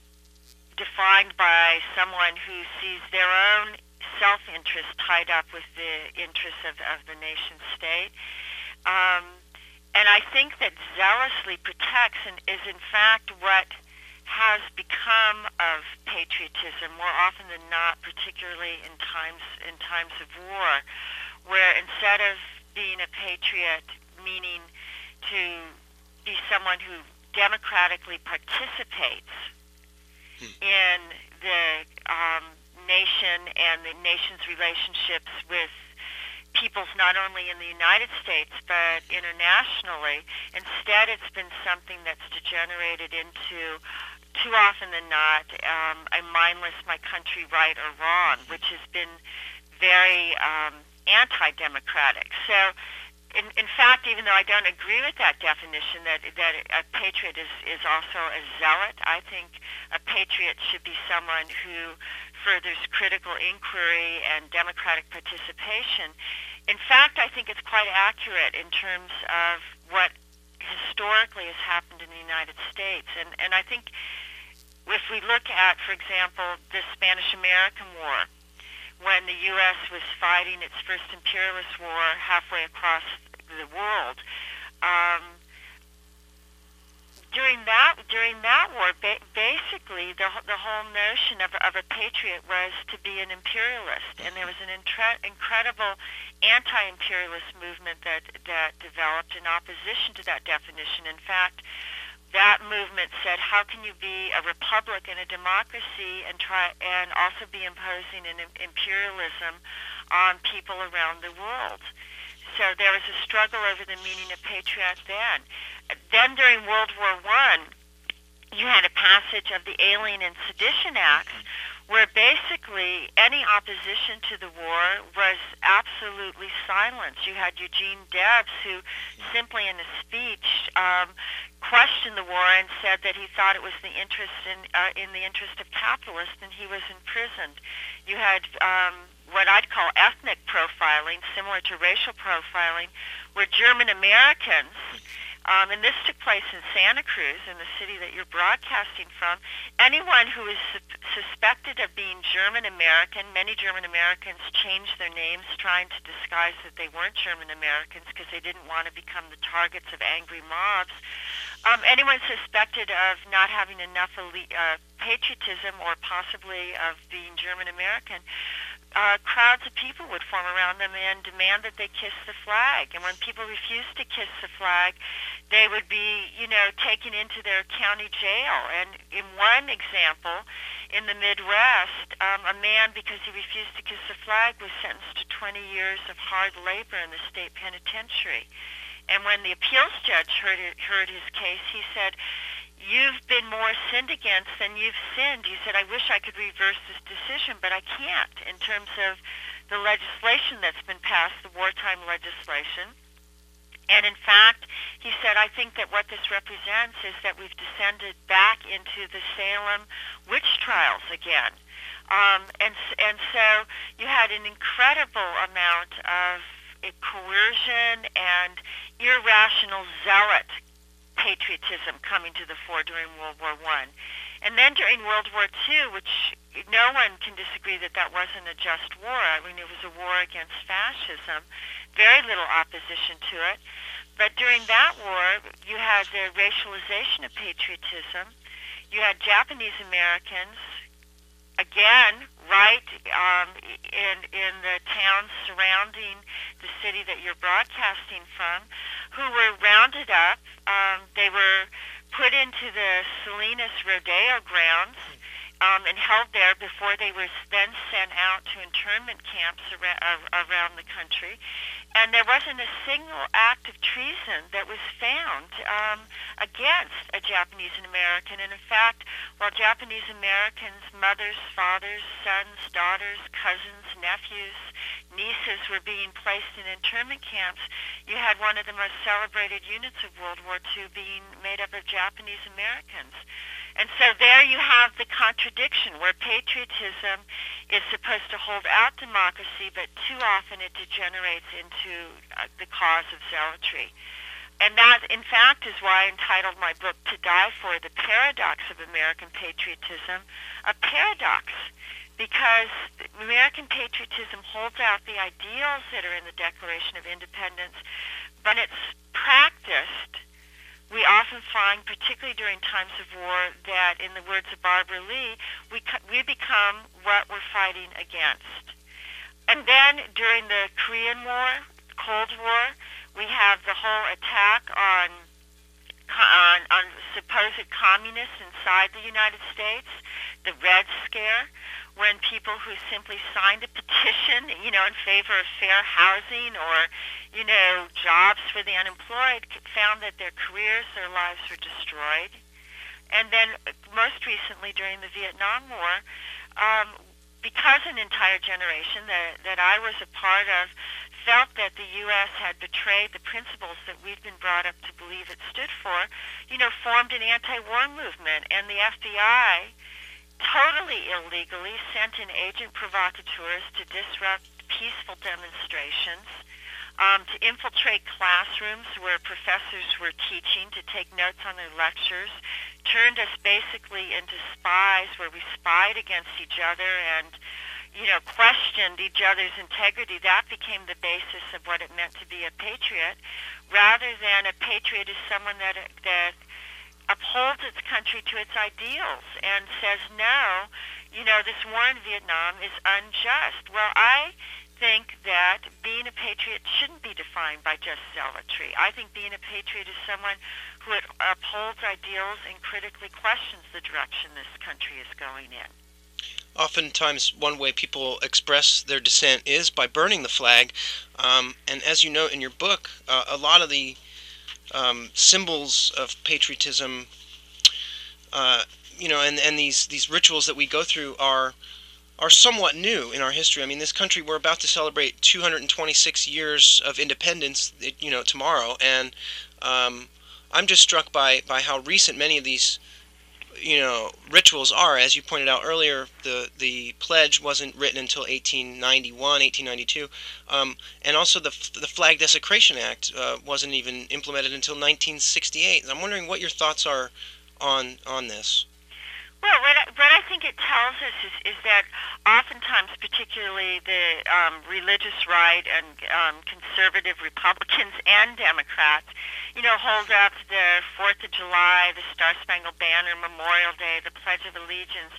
defined by someone who sees their own self-interest tied up with the interests of, of the nation state. Um, and I think that zealously protects and is in fact what has become of patriotism more often than not, particularly in times in times of war, where instead of being a patriot, meaning to be someone who democratically participates hmm. in the um, nation and the nation's relationships with peoples not only in the United States but internationally. Instead, it's been something that's degenerated into, too often than not, um, a mindless my country right or wrong, which has been very um, anti-democratic. So In, in fact, even though I don't agree with that definition, that that a patriot is, is also a zealot, I think a patriot should be someone who furthers critical inquiry and democratic participation. In fact, I think it's quite accurate in terms of what historically has happened in the United States. And, and I think if we look at, for example, the Spanish-American War, when the U S was fighting its first imperialist war halfway across the world, um, during that during that war, ba- basically the the whole notion of of a patriot was to be an imperialist, and there was an intre- incredible anti-imperialist movement that that developed in opposition to that definition. In fact, that movement said, how can you be a republic and a democracy and try and also be imposing an imperialism on people around the world? So there was a struggle over the meaning of patriot then. Then during World War One, you had a passage of the Alien and Sedition Acts where basically any opposition to the war was absolutely silenced. You had Eugene Debs, who simply in a speech um, questioned the war and said that he thought it was the interest in uh, in the interest of capitalists, and he was imprisoned. You had um, what I'd call ethnic profiling, similar to racial profiling, where German Americans, Um, and this took place in Santa Cruz, in the city that you're broadcasting from. Anyone who is su- suspected of being German American, many German Americans changed their names trying to disguise that they weren't German Americans because they didn't want to become the targets of angry mobs. Um, anyone suspected of not having enough elite, uh, patriotism or possibly of being German American uh, crowds of people would form around them and demand that they kiss the flag. And when people refused to kiss the flag, they would be, you know, taken into their county jail. And in one example, in the Midwest, um, a man, because he refused to kiss the flag, was sentenced to twenty years of hard labor in the state penitentiary. And when the appeals judge heard it, heard his case, he said, "You've been more sinned against than you've sinned." He said, "I wish I could reverse this decision, but I can't in terms of the legislation that's been passed, the wartime legislation." And in fact, he said, "I think that what this represents is that we've descended back into the Salem witch trials again." Um, and, and so you had an incredible amount of coercion and irrational zealot patriotism coming to the fore during World War One. And then during World War Two, which no one can disagree that that wasn't a just war. I mean, it was a war against fascism. Very little opposition to it. But during that war, you had the racialization of patriotism. You had Japanese Americans, again, right um, in in the towns surrounding the city that you're broadcasting from, who were rounded up. Um, they were put into the Salinas Rodeo grounds um, and held there before they were then sent out to internment camps around, uh, around the country. And there wasn't a single act of treason that was found um, against a Japanese American. And in fact, while Japanese Americans, mothers, fathers, sons, daughters, cousins, nephews, nieces were being placed in internment camps, you had one of the most celebrated units of World War Two being made up of Japanese Americans. And so there you have the contradiction where patriotism is supposed to hold out democracy, but too often it degenerates into uh, the cause of zealotry. And that, in fact, is why I entitled my book, To Die For, The Paradox of American Patriotism, a paradox, because American patriotism holds out the ideals that are in the Declaration of Independence, but it's practiced. We often find, particularly during times of war, that, in the words of Barbara Lee, we we become what we're fighting against. And then during the Korean War, Cold War, we have the whole attack on on, on supposed communists inside the United States, the Red Scare, when people who simply signed a petition, you know, in favor of fair housing or, you know, jobs for the unemployed, found that their careers, their lives were destroyed. And then most recently during the Vietnam War, um, because an entire generation that, that I was a part of felt that the U S had betrayed the principles that we've been brought up to believe it stood for, you know, formed an anti-war movement. And the F B I totally illegally sent in agent provocateurs to disrupt peaceful demonstrations, um, to infiltrate classrooms where professors were teaching, to take notes on their lectures, turned us basically into spies where we spied against each other and, you know, questioned each other's integrity. That became the basis of what it meant to be a patriot, rather than a patriot is someone that that upholds its country to its ideals and says, no, you know, this war in Vietnam is unjust. Well, I think that being a patriot shouldn't be defined by just zealotry. I think being a patriot is someone who upholds ideals and critically questions the direction this country is going in. Oftentimes, one way people express their dissent is by burning the flag. Um, and as you note in your book, uh, a lot of the Um, symbols of patriotism, uh, you know, and, and these, these rituals that we go through are are somewhat new in our history. I mean, this country, we're about to celebrate two hundred twenty-six years of independence, you know, tomorrow, and um, I'm just struck by, by how recent many of these, you know, rituals are. As you pointed out earlier, the the pledge wasn't written until eighteen ninety-one, eighteen ninety-two, um, and also the the Flag Desecration Act uh, wasn't even implemented until nineteen sixty-eight. I'm wondering what your thoughts are on on this. Well, what I, what I think it tells us is, is that oftentimes, particularly the um, religious right and um, conservative Republicans and Democrats, you know, hold up the fourth of July, the Star-Spangled Banner, Memorial Day, the Pledge of Allegiance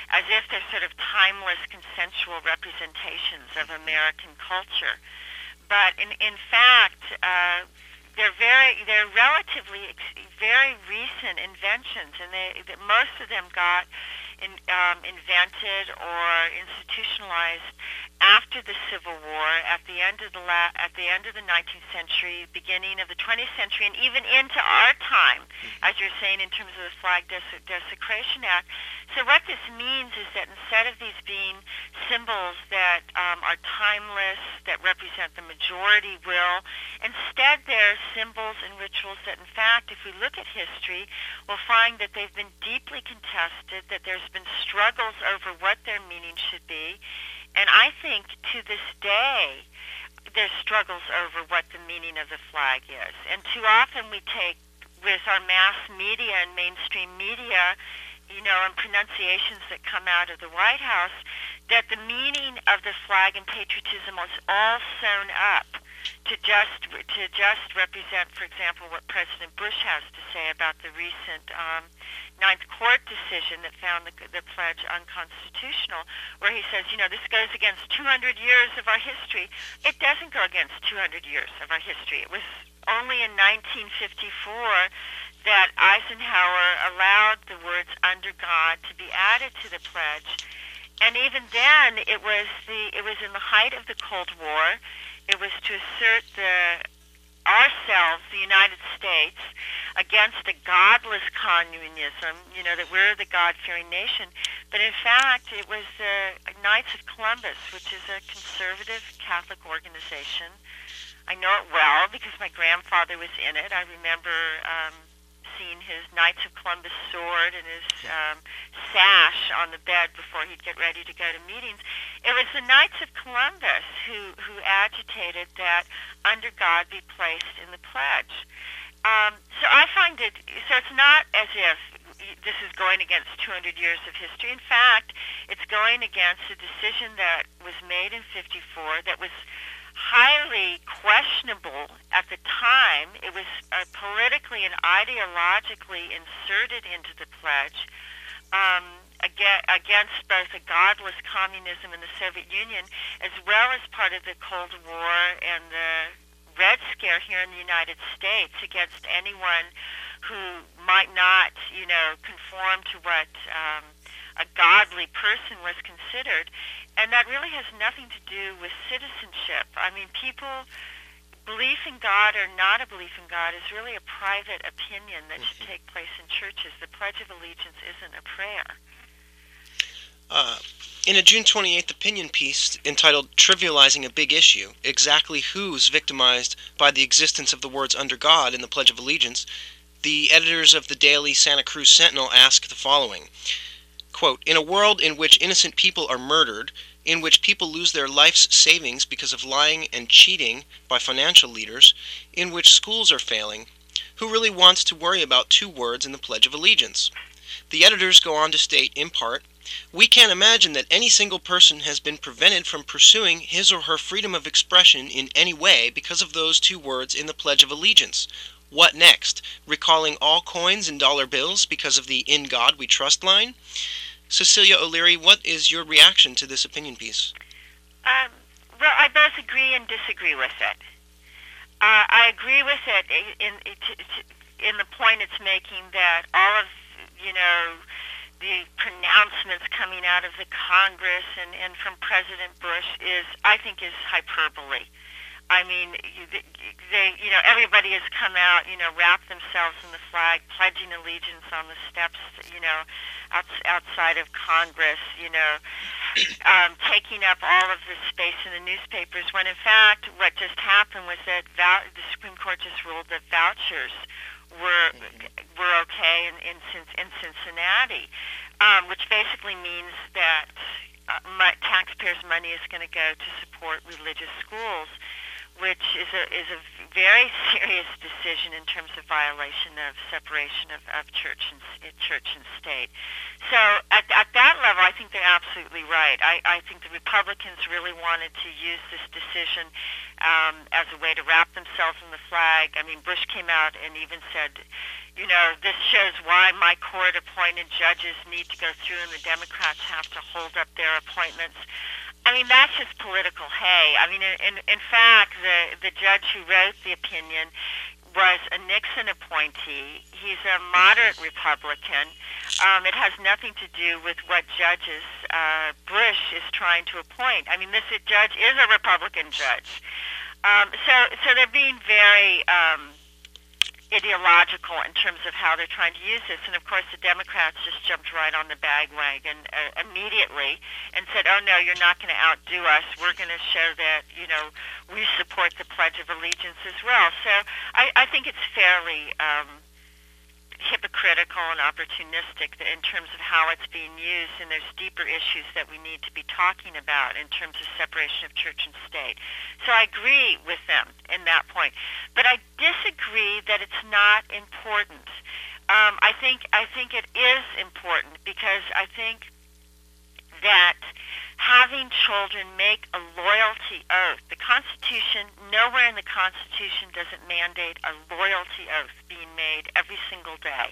as if they're sort of timeless, consensual representations of American culture. But in in fact, uh, they're very they're relatively ex- very recent inventions, and they that most of them got in, um, invented or institutionalized after the Civil War, at the end of the la- at the end of the nineteenth century, beginning of the twentieth century, and even into our time, as you're saying, in terms of the Flag Dese- Desecration Act. So what this means is that instead of these being symbols that um, are timeless, that represent the majority will, instead they're symbols and rituals that, in fact, if we look at history, we'll find that they've been deeply contested, that there's been struggles over what their meaning should be. And I think to this day, there's struggles over what the meaning of the flag is. And too often we take, with our mass media and mainstream media, you know, and pronunciations that come out of the White House, that the meaning of the flag and patriotism was all sewn up to just to just represent, for example, what President Bush has to say about the recent um, Ninth Court decision that found the, the pledge unconstitutional, where he says, you know, this goes against two hundred years of our history. It doesn't go against two hundred years of our history. It was only in nineteen fifty-four that Eisenhower allowed the words "under God" to be added to the pledge, and even then, it was the it was in the height of the Cold War. It was to assert the ourselves, the United States, against a godless communism, you know, that we're the God-fearing nation. But in fact, it was the Knights of Columbus, which is a conservative Catholic organization. I know it well because my grandfather was in it. I remember um, seeing his Knights of Columbus sword and his um, sash on the bed before he'd get ready to go to meetings. It was the Knights of Columbus who, who agitated that under God be placed in the pledge. Um, so I find it, so it's not as if this is going against two hundred years of history. In fact, it's going against a decision that was made in fifty-four that was highly questionable at the time. It was uh, politically and ideologically inserted into the pledge um, against both the godless communism in the Soviet Union as well as part of the Cold War and the Red Scare here in the United States against anyone who might not, you know, conform to what um, a godly person was considered. And that really has nothing to do with citizenship. I mean, people, belief in God or not a belief in God is really a private opinion that should take place in churches. The Pledge of Allegiance isn't a prayer. Uh, in a June twenty-eighth opinion piece entitled "Trivializing a Big Issue, Exactly Who's Victimized by the Existence of the Words Under God in the Pledge of Allegiance," the editors of the daily Santa Cruz Sentinel ask the following, quote, "In a world in which innocent people are murdered, in which people lose their life's savings because of lying and cheating by financial leaders, in which schools are failing, who really wants to worry about two words in the Pledge of Allegiance?" The editors go on to state, in part, "We can't imagine that any single person has been prevented from pursuing his or her freedom of expression in any way because of those two words in the Pledge of Allegiance. What next? Recalling all coins and dollar bills because of the 'In God We Trust' line?" Cecilia O'Leary, what is your reaction to this opinion piece? Um, well, I both agree and disagree with it. Uh, I agree with it in, in, in the point it's making that all of, you know, the pronouncements coming out of the Congress and, and from President Bush is, I think, is hyperbole. I mean, they, you know, everybody has come out, you know, wrapped themselves in the flag, pledging allegiance on the steps, you know, outside of Congress, you know, um, taking up all of the space in the newspapers, when in fact what just happened was that vou- the Supreme Court just ruled that vouchers were were okay in, in, in Cincinnati, um, which basically means that uh, my, taxpayers' money is going to go to support religious schools, which is a is a very serious decision in terms of violation of separation of, of church and church and state. So at, at that level, I think they're absolutely right. I, I think the Republicans really wanted to use this decision um, as a way to wrap themselves in the flag. I mean, Bush came out and even said, you know, this shows why my court-appointed judges need to go through and the Democrats have to hold up their appointments. I mean, that's just political hay. I mean, in, in, in fact, the, the judge who wrote the opinion was a Nixon appointee. He's a moderate Republican. Um, it has nothing to do with what judges uh, Bush is trying to appoint. I mean, this judge is a Republican judge. Um, so, so they're being very um, ideological in terms of how they're trying to use this. And, of course, the Democrats just jumped right on the bandwagon uh, immediately and said, oh, no, you're not going to outdo us. We're going to show that, you know, we support the Pledge of Allegiance as well. So I, I think it's fairly um, hypocritical and opportunistic in terms of how it's being used, and there's deeper issues that we need to be talking about in terms of separation of church and state. So I agree with them in that point. But I disagree that it's not important. Um, I think I think it is important because I think that having children make a loyalty oath, the Constitution, nowhere in the Constitution does it mandate a loyalty oath being made every single day.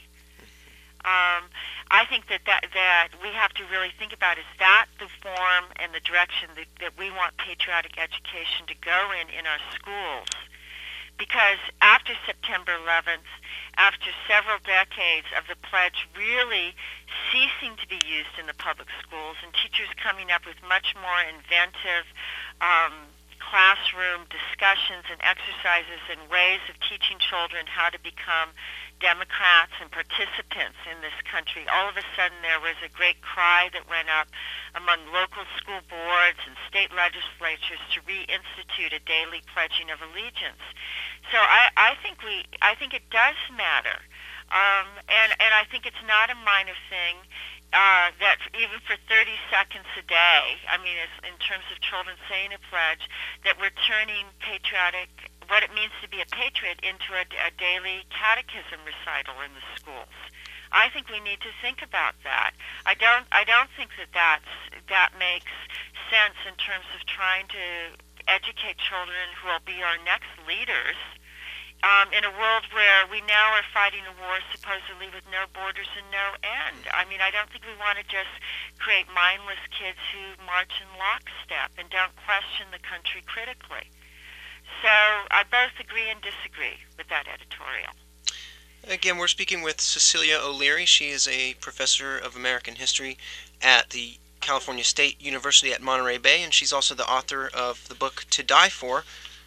Um, I think that, that that we have to really think about, is that the form and the direction that, that we want patriotic education to go in in our schools? Because after September eleventh, after several decades of the pledge really ceasing to be used in the public schools and teachers coming up with much more inventive um, classroom discussions and exercises and ways of teaching children how to become Democrats and participants in this country, all of a sudden there was a great cry that went up among local school boards and state legislatures to reinstitute a daily pledging of allegiance. So I, I think we, I think it does matter, um, and and I think it's not a minor thing uh, that even for thirty seconds a day, I mean, it's, in terms of children saying a pledge, that we're turning patriotic, what it means to be a patriot, into a, a daily catechism recital in the schools. I think we need to think about that. I don't. I don't think that that's, that makes sense in terms of trying to educate children who will be our next leaders um, in a world where we now are fighting a war supposedly with no borders and no end. I mean, I don't think we want to just create mindless kids who march in lockstep and don't question the country critically. So I both agree and disagree with that editorial. Again, we're speaking with Cecilia O'Leary. She is a professor of American history at the California State University at Monterey Bay, and she's also the author of the book To Die For,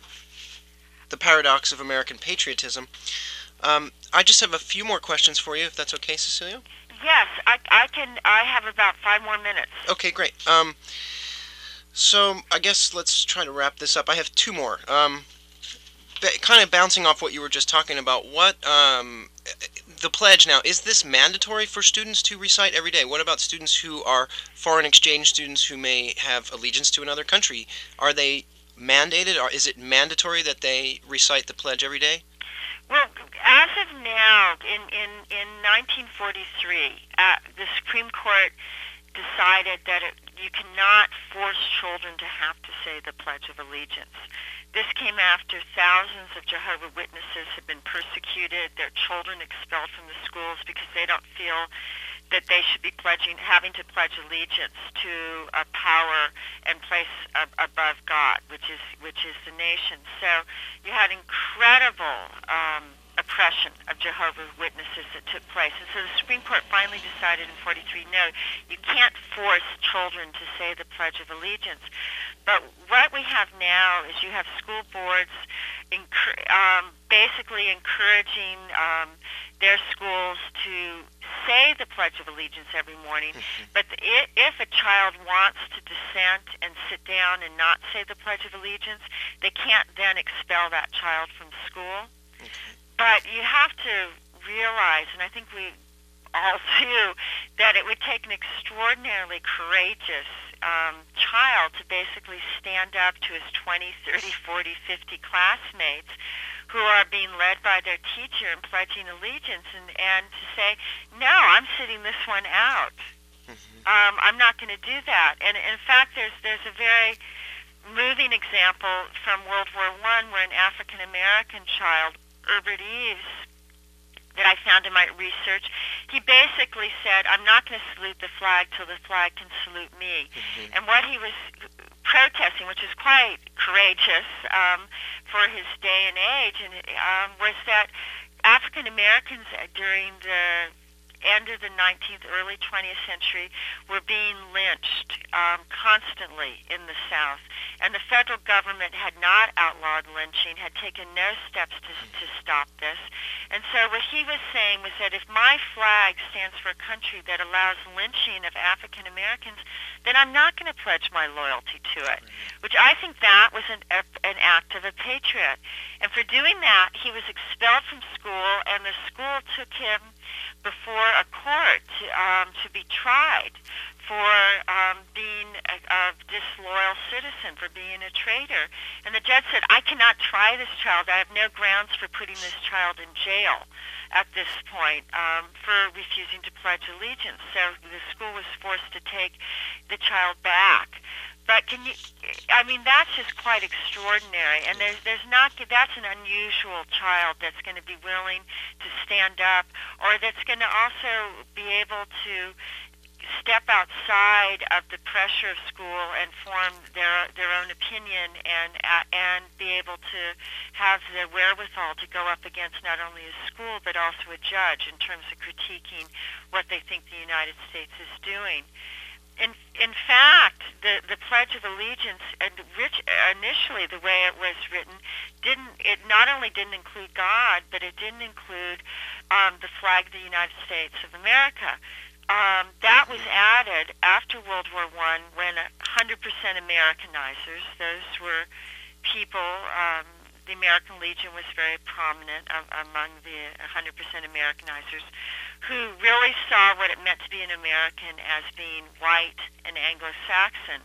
The Paradox of American Patriotism. Um, I just have a few more questions for you, if that's okay, Cecilia? Yes, I, I can. I have about five more minutes. Okay, great. Um, so I guess let's try to wrap this up. I have two more. Um, kind of bouncing off what you were just talking about, what um, the pledge now, is this mandatory for students to recite every day? What about students who are foreign exchange students who may have allegiance to another country? Are they mandated, or is it mandatory that they recite the pledge every day? Well, as of now, in, in, in nineteen forty-three, uh, the Supreme Court decided that it, you cannot force children to have to say the Pledge of Allegiance. This came after thousands of Jehovah's Witnesses had been persecuted, their children expelled from the schools because they don't feel that they should be pledging, having to pledge allegiance to a power and place ab- above God, which is which is the nation. So you had incredible um, oppression of Jehovah's Witnesses that took place. And so the Supreme Court finally decided in forty-three, no, you can't force children to say the Pledge of Allegiance. But what we have now is you have school boards enc- um, basically encouraging um, their schools to say the Pledge of Allegiance every morning. Mm-hmm. But the, if a child wants to dissent and sit down and not say the Pledge of Allegiance, they can't then expel that child from school. Mm-hmm. But you have to realize, and I think we all do, that it would take an extraordinarily courageous um, child to basically stand up to his twenty, thirty, forty, fifty classmates who are being led by their teacher and pledging allegiance, and, and to say, no, I'm sitting this one out. Mm-hmm. Um, I'm not going to do that. And in fact, there's there's a very moving example from World War One, where an African American child, Herbert Eves, that I found in my research, he basically said, I'm not going to salute the flag till the flag can salute me. Mm-hmm. And what he was protesting, which is quite courageous um, for his day and age, and um, was that African Americans during the end of the nineteenth, early twentieth century were being lynched um, constantly in the South. And the federal government had not outlawed lynching, had taken no steps to, to stop this. And so what he was saying was that if my flag stands for a country that allows lynching of African Americans, then I'm not going to pledge my loyalty to it, which I think that was an, an act of a patriot. And for doing that, he was expelled from school, and the school took him before a court to, um, to be tried for um, being a, a disloyal citizen, for being a traitor. And the judge said, I cannot try this child. I have no grounds for putting this child in jail at this point um, for refusing to pledge allegiance. So the school was forced to take the child back. But can you, I mean, that's just quite extraordinary. And there's, there's not, that's an unusual child that's going to be willing to stand up, or that's going to also be able to step outside of the pressure of school and form their their own opinion, and uh, and be able to have the wherewithal to go up against not only a school but also a judge in terms of critiquing what they think the United States is doing. In in fact, the the Pledge of Allegiance, and which initially the way it was written, didn't it not only didn't include God, but it didn't include um, the flag of the United States of America. Um, that was added after World War One, when one hundred percent Americanizers, those were people, um, the American Legion was very prominent um, among the one hundred percent Americanizers, who really saw what it meant to be an American as being white and Anglo-Saxon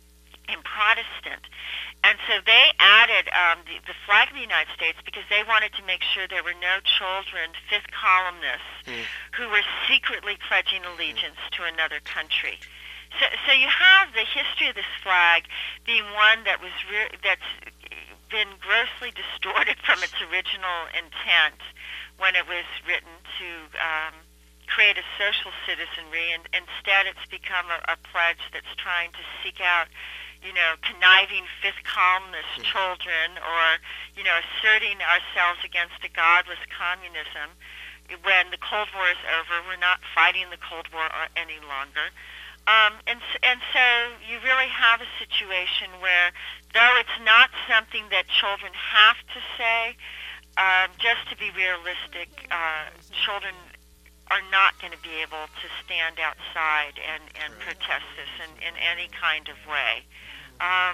and Protestant. And so they added um, the, the flag of the United States because they wanted to make sure there were no children, fifth columnists, mm. who were secretly pledging allegiance mm. to another country. So, so you have the history of this flag being one that was re- that's been grossly distorted from its original intent when it was written to um, create a social citizenry, and instead it's become a, a pledge that's trying to seek out, you know, conniving fifth columnist mm. children, or, you know, asserting ourselves against a godless communism. When the Cold War is over, we're not fighting the Cold War any longer. Um, and, and so you really have a situation where, though it's not something that children have to say, um, just to be realistic, uh, children are not going to be able to stand outside and, and protest this in, in any kind of way. Um,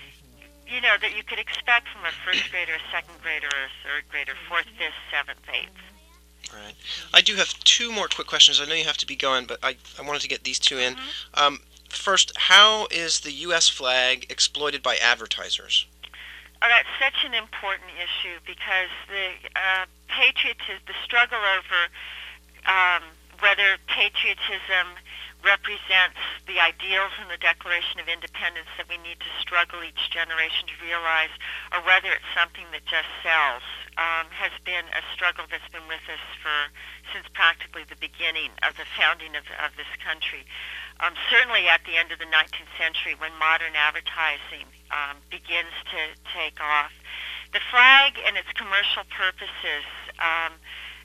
you know, that you could expect from a first grader, a second grader, or a third grader, fourth, fifth, seventh, eighth. Right. I do have two more quick questions. I know you have to be going, but I, I wanted to get these two in. Mm-hmm. Um, first, how is the U S flag exploited by advertisers? Oh, that's such an important issue, because the uh, patriotism, the struggle over um, whether patriotism represents the ideals in the Declaration of Independence that we need to struggle each generation to realize, or whether it's something that just sells, um, has been a struggle that's been with us for since practically the beginning of the founding of, of this country. Um, certainly at the end of the nineteenth century, when modern advertising um, begins to take off. The flag and its commercial purposes um,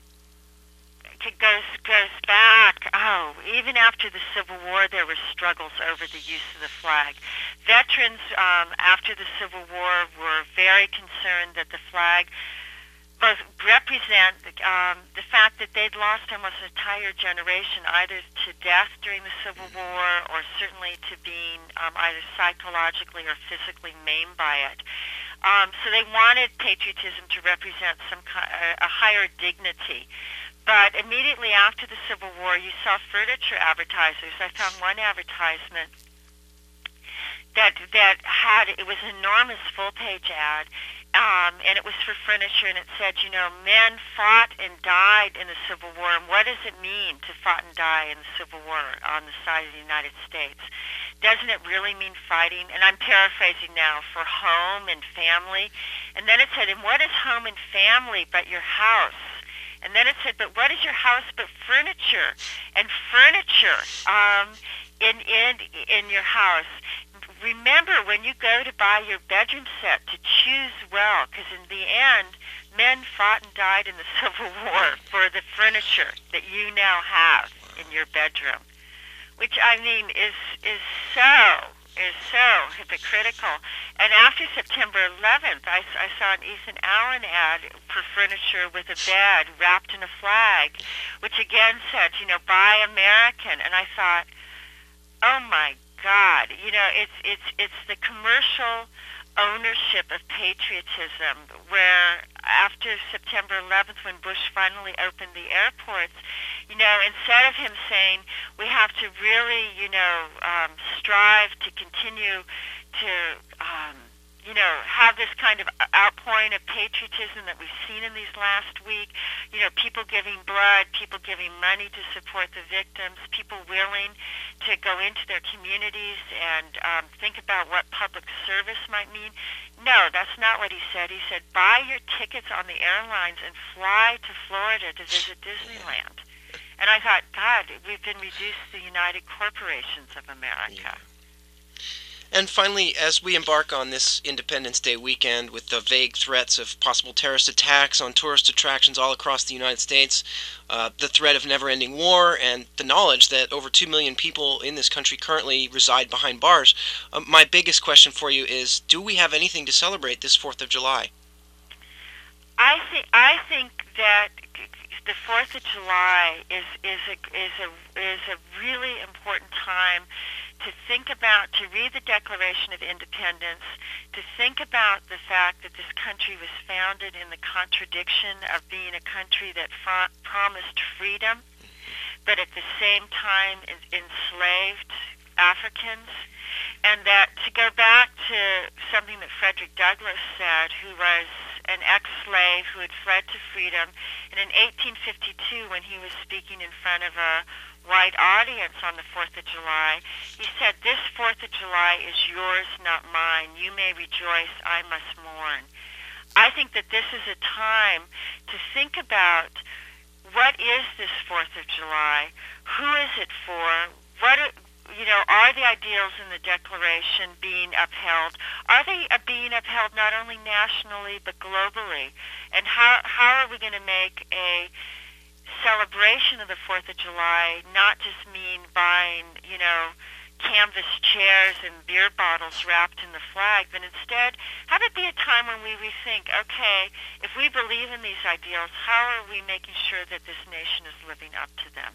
goes goes back, oh, even after the Civil War, there were struggles over the use of the flag. Veterans, um, after the Civil War, were very concerned that the flag both represent um, the fact that they'd lost almost an entire generation, either to death during the Civil War, or certainly to being um, either psychologically or physically maimed by it. Um, so they wanted patriotism to represent some a higher dignity. But immediately after the Civil War, you saw furniture advertisers. I found one advertisement that that had, it was an enormous full-page ad, um, and it was for furniture, and it said, you know, men fought and died in the Civil War, and what does it mean to fight and die in the Civil War on the side of the United States? doesn't it really mean fighting? And I'm paraphrasing now, for home and family. And then it said, and what is home and family but your house? And then it said, but what is your house but furniture? And furniture um, in, in, in your house. Remember, when you go to buy your bedroom set, to choose well, because in the end, men fought and died in the Civil War for the furniture that you now have in your bedroom, which, I mean, is is so, is so hypocritical. And after September eleventh, I, I saw an Ethan Allen ad for furniture with a bed wrapped in a flag, which again said, you know, buy American. And I thought, oh my God, you know, it's it's it's the commercial ownership of patriotism, where after September eleventh, when Bush finally opened the airports, you know, instead of him saying we have to really, you know, um, strive to continue to, um, you know, have this kind of outpouring of patriotism that we've seen in these last week, you know, people giving blood, people giving money to support the victims, people willing to go into their communities and um, think about what public service might mean. No, that's not what he said. He said, buy your tickets on the airlines and fly to Florida to visit Disneyland. And I thought, God, we've been reduced to the United Corporations of America. Yeah. And finally, as we embark on this Independence Day weekend with the vague threats of possible terrorist attacks on tourist attractions all across the United States, uh, the threat of never-ending war, and the knowledge that over two million people in this country currently reside behind bars, uh, my biggest question for you is, do we have anything to celebrate this fourth of July? I think I think that the fourth of July is is a is a is a really important time to think about, to read the Declaration of Independence, to think about the fact that this country was founded in the contradiction of being a country that fr- promised freedom, but at the same time enslaved Africans. And that to go back to something that Frederick Douglass said, who was an ex-slave who had fled to freedom, and in eighteen fifty-two, when he was speaking in front of a white audience on the fourth of July, he said, this fourth of July is yours, not mine. You may rejoice, I must mourn. I think that this is a time to think about, what is this fourth of July? Who is it for? What are, you know, are the ideals in the Declaration being upheld? Are they being upheld not only nationally but globally? And how how are we going to make a celebration of the fourth of July not just mean buying, you know, canvas chairs and beer bottles wrapped in the flag, but instead have it be a time when we rethink, okay, if we believe in these ideals, how are we making sure that this nation is living up to them?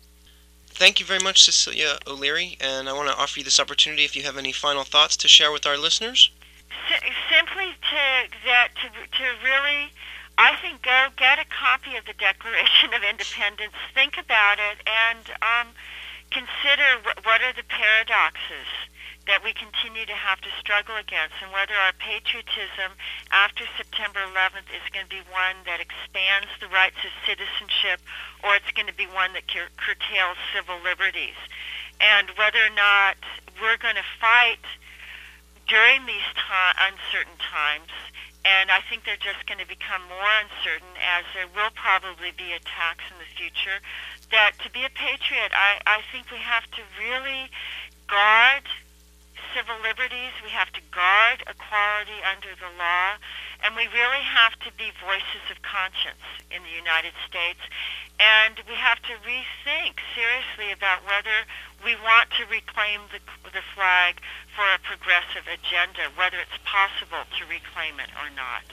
Thank you very much, Cecilia O'Leary, and I want to offer you this opportunity if you have any final thoughts to share with our listeners. S- simply to that to to really, I think, go get a copy of the Declaration of Independence, think about it, and um, consider w- what are the paradoxes that we continue to have to struggle against, and whether our patriotism after September eleventh is going to be one that expands the rights of citizenship, or it's going to be one that cur- curtails civil liberties, and whether or not we're going to fight during these ta- uncertain times. And I think they're just going to become more uncertain, as there will probably be attacks in the future. That to be a patriot, I, I think we have to really guard civil liberties. We have to guard equality under the law. And we really have to be voices of conscience in the United States. And we have to rethink seriously about whether we want to reclaim the, the flag for a progressive agenda, whether it's possible to reclaim it or not.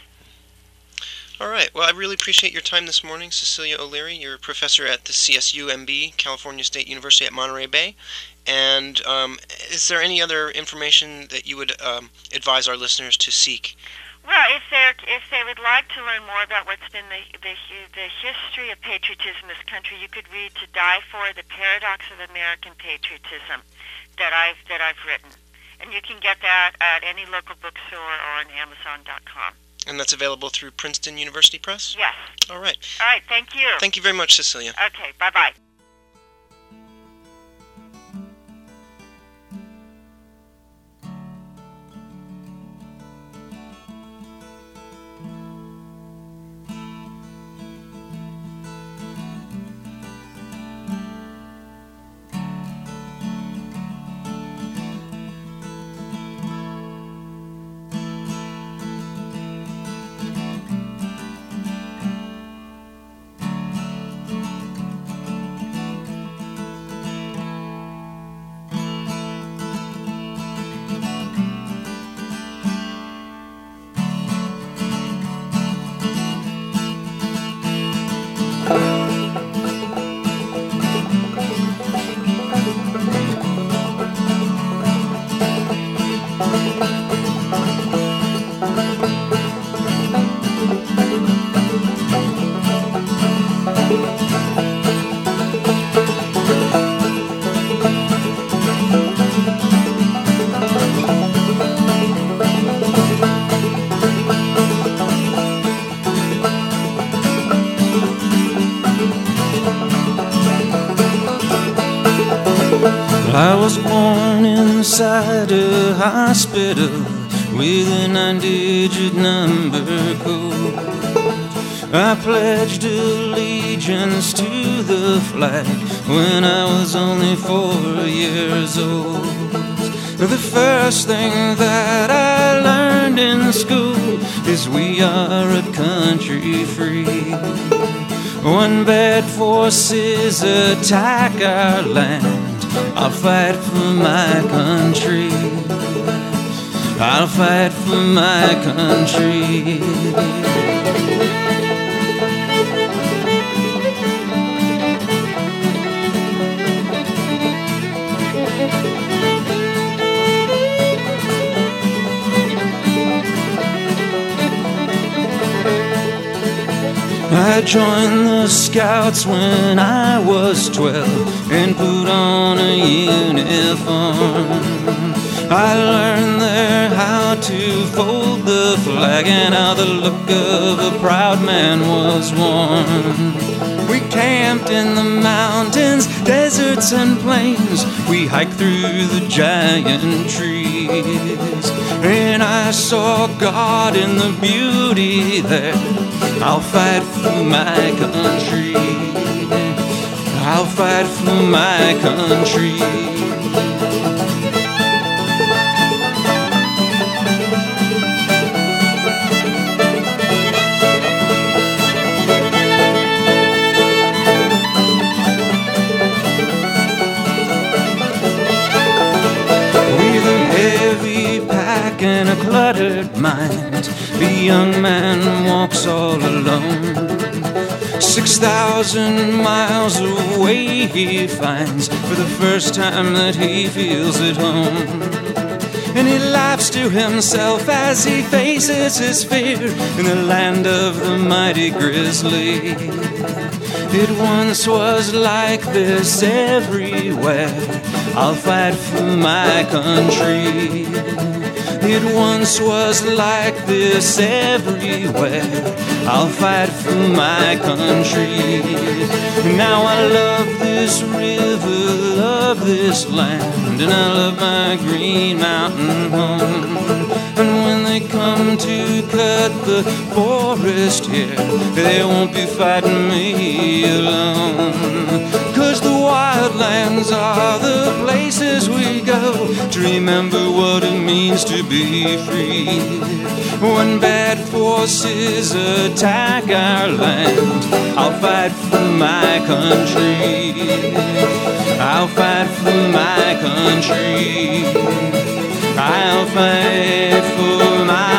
All right. Well, I really appreciate your time this morning, Cecilia O'Leary. You're a professor at the C S U M B, California State University at Monterey Bay. And um, is there any other information that you would um, advise our listeners to seek? Well, if they if they would like to learn more about what's been the, the the history of patriotism in this country, you could read "To Die For: The Paradox of American Patriotism" that I've that I've written, and you can get that at any local bookstore or on Amazon dot com. And that's available through Princeton University Press? Yes. All right. All right. Thank you. Thank you very much, Cecilia. Okay. Bye bye. I was born inside a hospital with a nine-digit number code. I pledged allegiance to the flag when I was only four years old. The first thing that I learned in school is we are a country free. When bad forces attack our land, I'll fight for my country. I'll fight for my country. I joined the Scouts when I was twelve and put on a uniform. I learned there how to fold the flag and how the look of a proud man was worn. We camped in the mountains, deserts and plains. We hiked through the giant trees, and I saw God in the beauty there. I'll fight for my country. I'll fight for my country. With a heavy pack and a cluttered mind, the young man walks all alone. Six thousand miles away he finds for the first time that he feels at home. And he laughs to himself as he faces his fear in the land of the mighty grizzly. It once was like this everywhere. I'll fight for my country. It once was like this everywhere. I'll fight for my country. Now I love this river, love this land, and I love my green mountain home. And when they come to cut the forest here, they won't be fighting me alone. 'Cause the wildlands are the places we go to remember what it means to be free. When bad forces attack our land, I'll fight for my country. I'll fight for my country. I'll fight for my